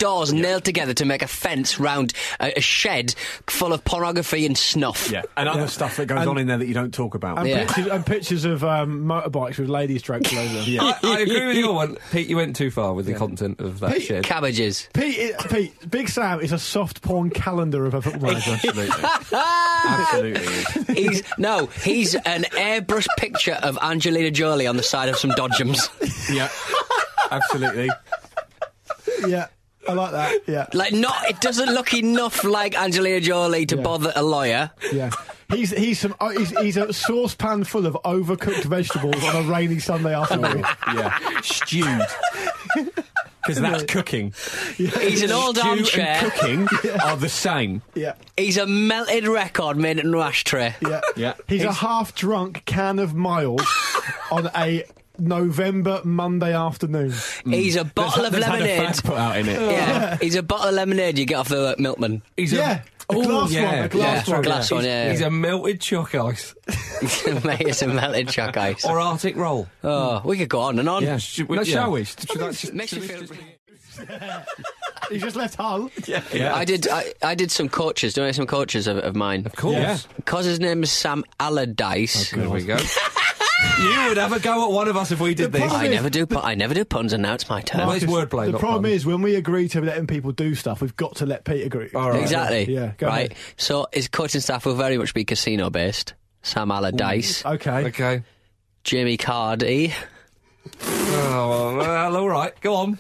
doors nailed together to make a fence round a, a shed full of pornography and snuff. Yeah, and other stuff that goes And- on in there that you don't talk about. And, Yeah. pictures, and pictures of um, motorbikes with ladies draped all over them. I, I agree with your one. Pete, you went too far with the content of that Pete- shed. Cabbages. Pete, i- Pete, Big Sam is a soft porn calendar of a football manager. Absolutely. Absolutely. He's no, he's an airbrush picture of Angelina Jolie on the side of some Dodgems. Yeah, absolutely. Yeah, I like that. Yeah, Like, not, it doesn't look enough like Angelina Jolie to Yeah. bother a lawyer. yeah. He's he's some oh, he's, he's a saucepan full of overcooked vegetables on a rainy Sunday afternoon. Yeah, stewed. Because that's cooking. He's an old Stew armchair. and cooking are the same. Yeah, He's a melted record made in an ashtray. yeah, Yeah. He's, a He's- half-drunk can of miles on a November Monday afternoon. He's a bottle of There's had a lemonade. fact put out in it. Yeah, he's a bottle of lemonade you get off the uh, milkman. He's Yeah, a Ooh, glass yeah, one, a glass yeah, one. glass one, yeah. He's a melted chalk ice. Mate, it's a melted chuck ice. Or Arctic roll. Oh, we could go on and on. Yeah, should we, no, yeah. shall we? Should I just- Makes you feel. He just left Hull. yeah. I did. I, I did some coaches. Do you know some coaches of, of mine? Of course. Yeah. Because his name is Sam Allardyce. There we go. You would have a go at one of us if we did The this. problem I is- never do. pu- I never do puns, and now it's my turn. Well, it's wordplay, The not problem pun. is when we agree to letting people do stuff, we've got to let Pete agree. All right. Exactly. Yeah, go right. ahead. So his coaching staff will very much be casino based. Sam Allardyce, Okay. Okay. Jamie Cardy. Oh, well, all right. Go on.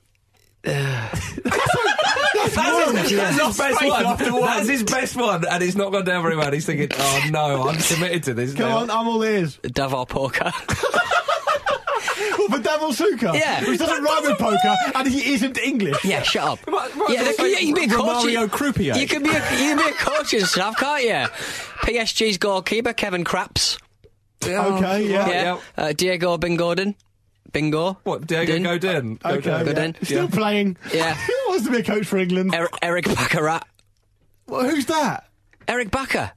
That's his, that's his best one. That's his best one, and it's not gone down very well. He's thinking, "Oh no, I'm committed to this." Come now. on, I'm all ears. Davor Poker. Well, for Devil Suka, Yeah. which doesn't rhyme with poker, and he isn't English. Yeah, shut up. Right, right, yeah, that's you, like you can be a coach. Romario Croupier. You can be a, you can be a coach and stuff, can't you? P S G's goalkeeper Kevin Krapps. Okay, yeah. Yeah. Uh, Diego Bingorden. Bingo. What? Diego Din. Godin. Okay, Good yeah. in. Still playing. Yeah. He wants to be a coach for England. Er- Eric Baccarat. Well, who's that? Eric Backer.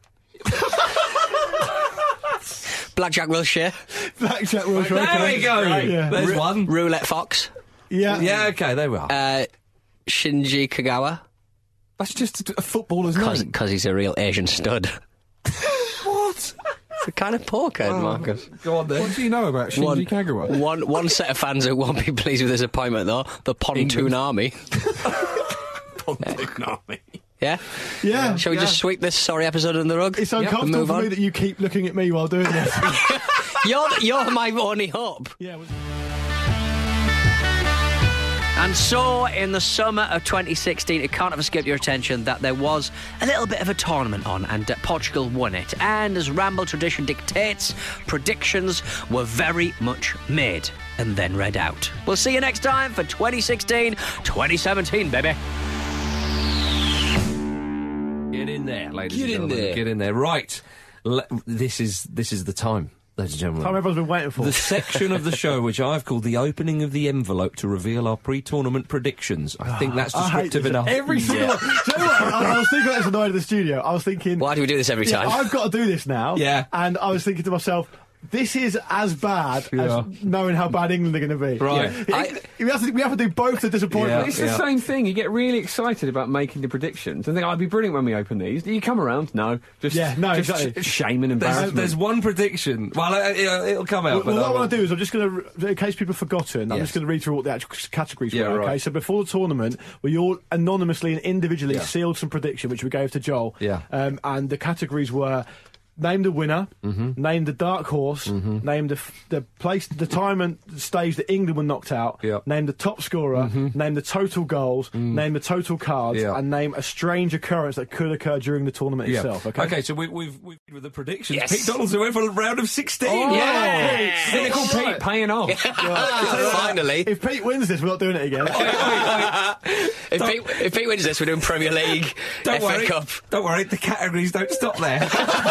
Blackjack Wilshire. Blackjack Wilshire. There okay. we go. Yeah. There's Ru- one. Roulette Fox. Yeah. Yeah. Okay. There we are. Uh, Shinji Kagawa. That's just a, a footballer's name. Because he's a real Asian stud. What? It's a kind of poker, Marcus. Go on then. What do you know about Shinji One, Kagawa? one, one set of fans who won't be pleased with his appointment, though. The Pontoon England. Army. Pontoon Army. Yeah? Yeah. Shall we yeah. just sweep this sorry episode under the rug? It's and uncomfortable move for on? me that you keep looking at me while doing this. You're, you're my only hope. Yeah. well- And so, in the summer of twenty sixteen, it can't have escaped your attention that there was a little bit of a tournament on, and uh, Portugal won it. And as Ramble tradition dictates, predictions were very much made and then read out. We'll see you next time for twenty sixteen twenty seventeen, baby. Get in there, ladies Get and in gentlemen. there. Get in there. Right. Le- this is this is the time, ladies and gentlemen. Time everyone's been waiting for. The section of the show which I've called the opening of the envelope to reveal our pre-tournament predictions. I think that's I hate descriptive this. enough. Every single one. Do you know what? I, I was thinking about this night in the studio. I was thinking, Why do we do this every yeah, time? I've got to do this now. Yeah. And I was thinking to myself, this is as bad Yeah. as knowing how bad England are going to be. Right. Yeah. I- It- we, have to, we have to do both the disappointment. Yeah. It's the same thing. You get really excited about making the predictions and think, oh, it'd be brilliant when we open these. You come around, no. Just, Yeah, no, just exactly. sh- shame and There's, embarrassment. there's one prediction. Well, uh, it'll, it'll come out. Well, but well, what I I'll- want to do is I'm just going to, in case people have forgotten, I'm Yes. just going to read through what the actual c- categories Yeah, were, okay? right. So before the tournament, we all anonymously and individually Yeah. sealed some prediction, which we gave to Joel. Yeah. Um, and the categories were name the winner, Mm-hmm. name the dark horse, name the f- the place, the time and stage that England were knocked out, Yep. name the top scorer, name the total goals, name the total cards, Yeah. and name a strange occurrence that could occur during the tournament Yeah. itself, okay? Okay, so we, we've we've with the predictions. Yes. Pete Donaldson went for round of sixteen. Oh, Yes. Cynical Pete paying off. Finally. If Pete wins this, we're not doing it again. If Pete, if Pete wins this, we're doing Premier League, Don't F A worry. Cup. Don't worry. The categories don't stop there.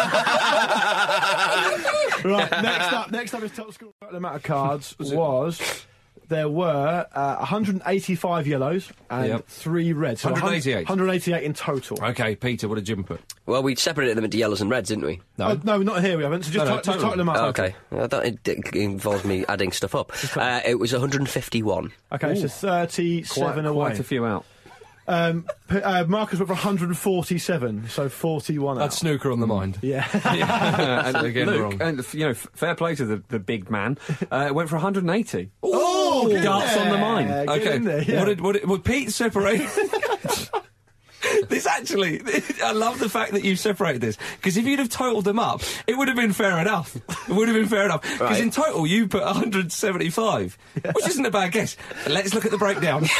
Right, next up, next up is top scorer. The amount of cards was there were uh, one hundred eighty-five yellows and Yep. three reds. So one hundred eighty-eight. one hundred eighty-eight in total. Okay, Peter, what did Jim put? Well, we separated them into yellows and reds, didn't we? No. Uh, no, not here. We haven't. So just, No, no, ti- just total. tighten them up. Oh, okay. I thought it, it involved me adding stuff up. Uh, it was one hundred fifty-one. Okay, so thirty-seven Quite, away. quite a few out. Um, p- uh, Marcus went for one hundred forty-seven, so forty-one Had out. snooker on the mind. Yeah. yeah. And Again, Luke, wrong. and you know, f- fair play to the, the big man. Uh, went for one hundred eighty. Oh, get in darts on the there, mind. get Okay. in there, yeah. What did what did, well, Pete separated? This actually, I love the fact that you separated this, because if you'd have totaled them up, it would have been fair enough. It would have been fair enough. Because Right. in total, you put one hundred seventy-five, which isn't a bad guess. Let's look at the breakdown. one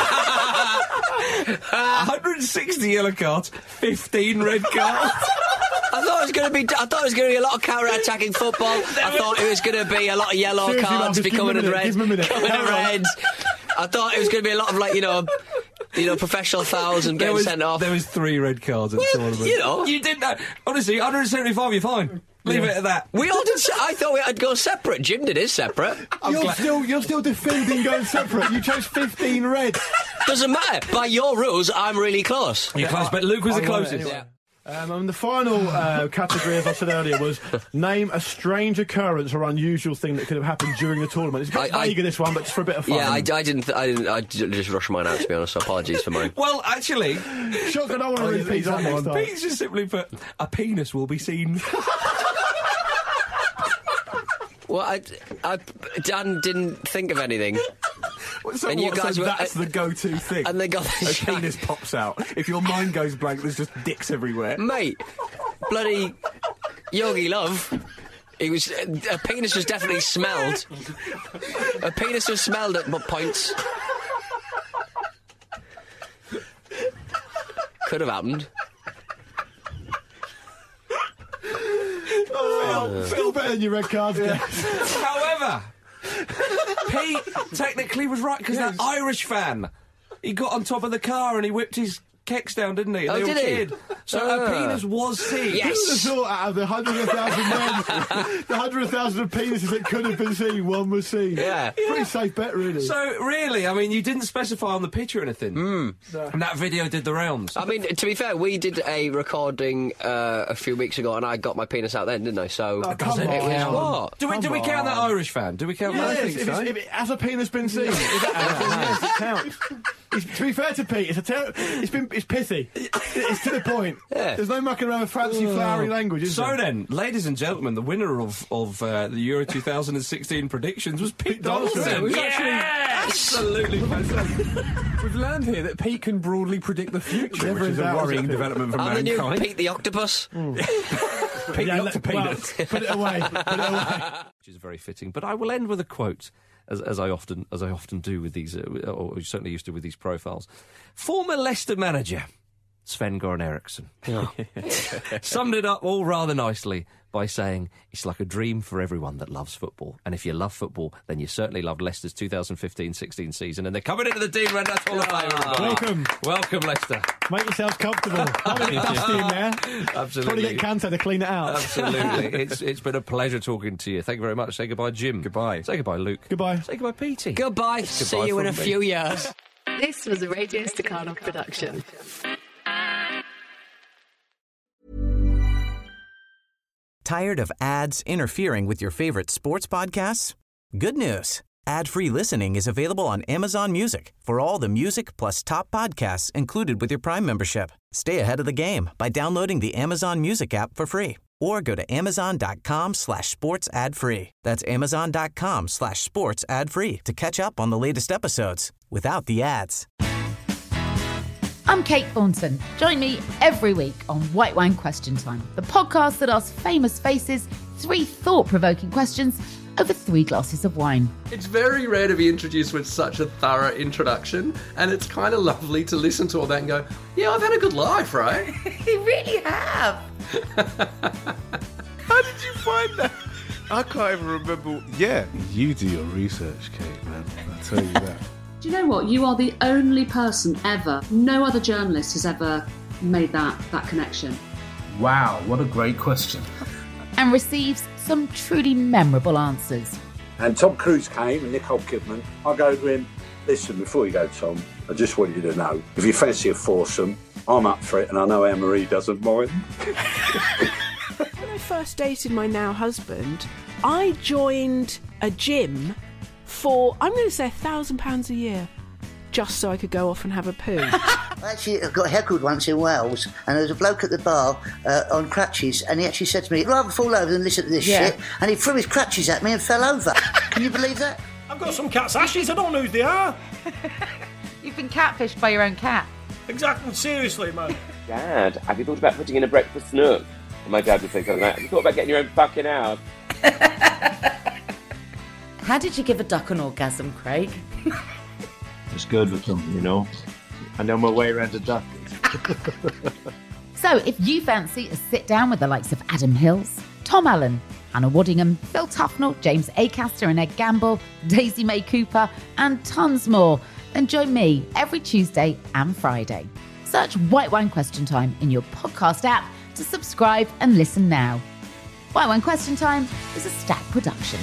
hundred sixty yellow cards, fifteen red cards. I thought it was going to be. I thought it was going to be a lot of counter-attacking football. I thought it was going to be a lot of yellow Seriously, cards Marcus, give becoming him a minute, red, give him a minute. becoming Carry on. reds. I thought it was going to be a lot of like you know, you know, professional fouls and There getting was, sent off. there was three red cards at the tournament. you know. You did that. Honestly, one hundred seventy-five, you're fine. Leave Yeah. it at that. We all did. se- I thought we had to go separate. Jim did his separate. You're glad- still, you're still defending going separate. You chose fifteen red. Doesn't matter. By your rules, I'm really close. You're close, but Luke was I the won it closest. anyway. Um, and the final uh, category, as I said earlier, was name a strange occurrence or unusual thing that could have happened during the tournament. It's a bit I- I- vague in this one, but just for a bit of fun. Yeah, I, I didn't. I didn't. I j- just rushed mine out to be honest. So apologies for mine. Well, actually, Shotgun, I want to read Pete's on next time. Pete's just simply put, a penis will be seen. Well, I, I, Dan didn't think of anything. So And you what, guys so were- that's the go-to thing. And they got the a shot. penis pops out. If your mind goes blank, there's just dicks everywhere. Mate, bloody Yogi Love. He was a penis was definitely smelled. A penis was smelled at points. Could have happened. Oh, still better than your red cards, guys. However, Pete technically was right, because that Irish fan, he got on top of the car and he whipped his kecks down, didn't he? And Oh, they all did he? cheered. So Ah. a penis was seen. Yes. Who would have thought out of the hundred thousand men, the hundred thousand of penises that could have been seen, one was seen? Yeah. Pretty safe bet, really. So really, I mean, you didn't specify on the picture or anything. Hmm. And that video did the rounds. I mean, to be fair, we did a recording uh, a few weeks ago, and I got my penis out then, didn't I? So Oh, come it was on. what? Do we, do we Come count that on. Irish fan? Do we count Yes, that? if, it's, if it, has a penis been seen? If it, yes, it counts. It's, to be fair to Pete, it's a ter- it's been it's pithy. It's to the point. Yeah. There's no mucking around with fancy flowery language, is So there? then, ladies and gentlemen, the winner of of uh, the Euro twenty sixteen predictions was Pete, Donaldson. Donaldson. We've Yes! actually- Absolutely fantastic. We've learned here that Pete can broadly predict the future, Never which in is a doubt, worrying is it? development for I'm the new mankind. Pete the Octopus. Pete Yeah, the let- Octopus. well, put it away. Put it away. Which is very fitting. But I will end with a quote, as, as I often as I often do with these, uh, or certainly used to with these profiles. Former Leicester manager Sven Goran Eriksson summed it up all rather nicely by saying, "It's like a dream for everyone that loves football. And if you love football, then you certainly love Leicester's twenty fifteen sixteen season." And they're coming into the Dean Redknapp Hall of Fame, everybody. Welcome. Welcome, Leicester. Make yourselves comfortable. Not a bit dusty in there. Absolutely. Probably get Kante to clean it out. Absolutely. it's it's been a pleasure talking to you. Thank you very much. Say goodbye, Jim. Goodbye. Say goodbye, Luke. Goodbye. Say goodbye, Petey. Goodbye. See you in a from me. few years. This was a Radio Staccato production. Tired of ads interfering with your favorite sports podcasts? Good news. Ad-free listening is available on Amazon Music for all the music plus top podcasts included with your Prime membership. Stay ahead of the game by downloading the Amazon Music app for free or go to amazon.com slash sports ad free. That's amazon.com slash sports ad free to catch up on the latest episodes without the ads. I'm Kate Thornton. Join me every week on White Wine Question Time, the podcast that asks famous faces three thought-provoking questions over three glasses of wine. It's very rare to be introduced with such a thorough introduction, and it's kind of lovely to listen to all that and go, yeah, I've had a good life, right? You really have. How did you find that? I can't even remember. Yeah, you do your research, Kate, man. I tell you that. Do you know what? You are the only person ever, no other journalist has ever made that, that connection. Wow, what a great question. And receives some truly memorable answers. And Tom Cruise came and Nicole Kidman. I go to him, listen, before you go, Tom, I just want you to know, if you fancy a foursome, I'm up for it, and I know Anne-Marie doesn't mind. When I first dated my now husband, I joined a gym for, I'm going to say, a thousand pounds a year, just so I could go off and have a poo. I actually got heckled once in Wales, and there was a bloke at the bar uh, on crutches, and he actually said to me, "I'd rather fall over than listen to this Yeah. shit," and he threw his crutches at me and fell over. Can you believe that? I've got some cat's ashes, I don't know who they are. You've been catfished by your own cat. Exactly, seriously, man. Dad, have you thought about putting in a breakfast nook? And my dad would say something like, have you thought about getting your own fucking house? How did you give a duck an orgasm, Craig? Just good with them, you know. I know my way around a duck. So if you fancy a sit down with the likes of Adam Hills, Tom Allen, Hannah Waddingham, Phil Tufnell, James Acaster and Ed Gamble, Daisy May Cooper and tons more, then join me every Tuesday and Friday. Search White Wine Question Time in your podcast app to subscribe and listen now. White Wine Question Time is a Stack production.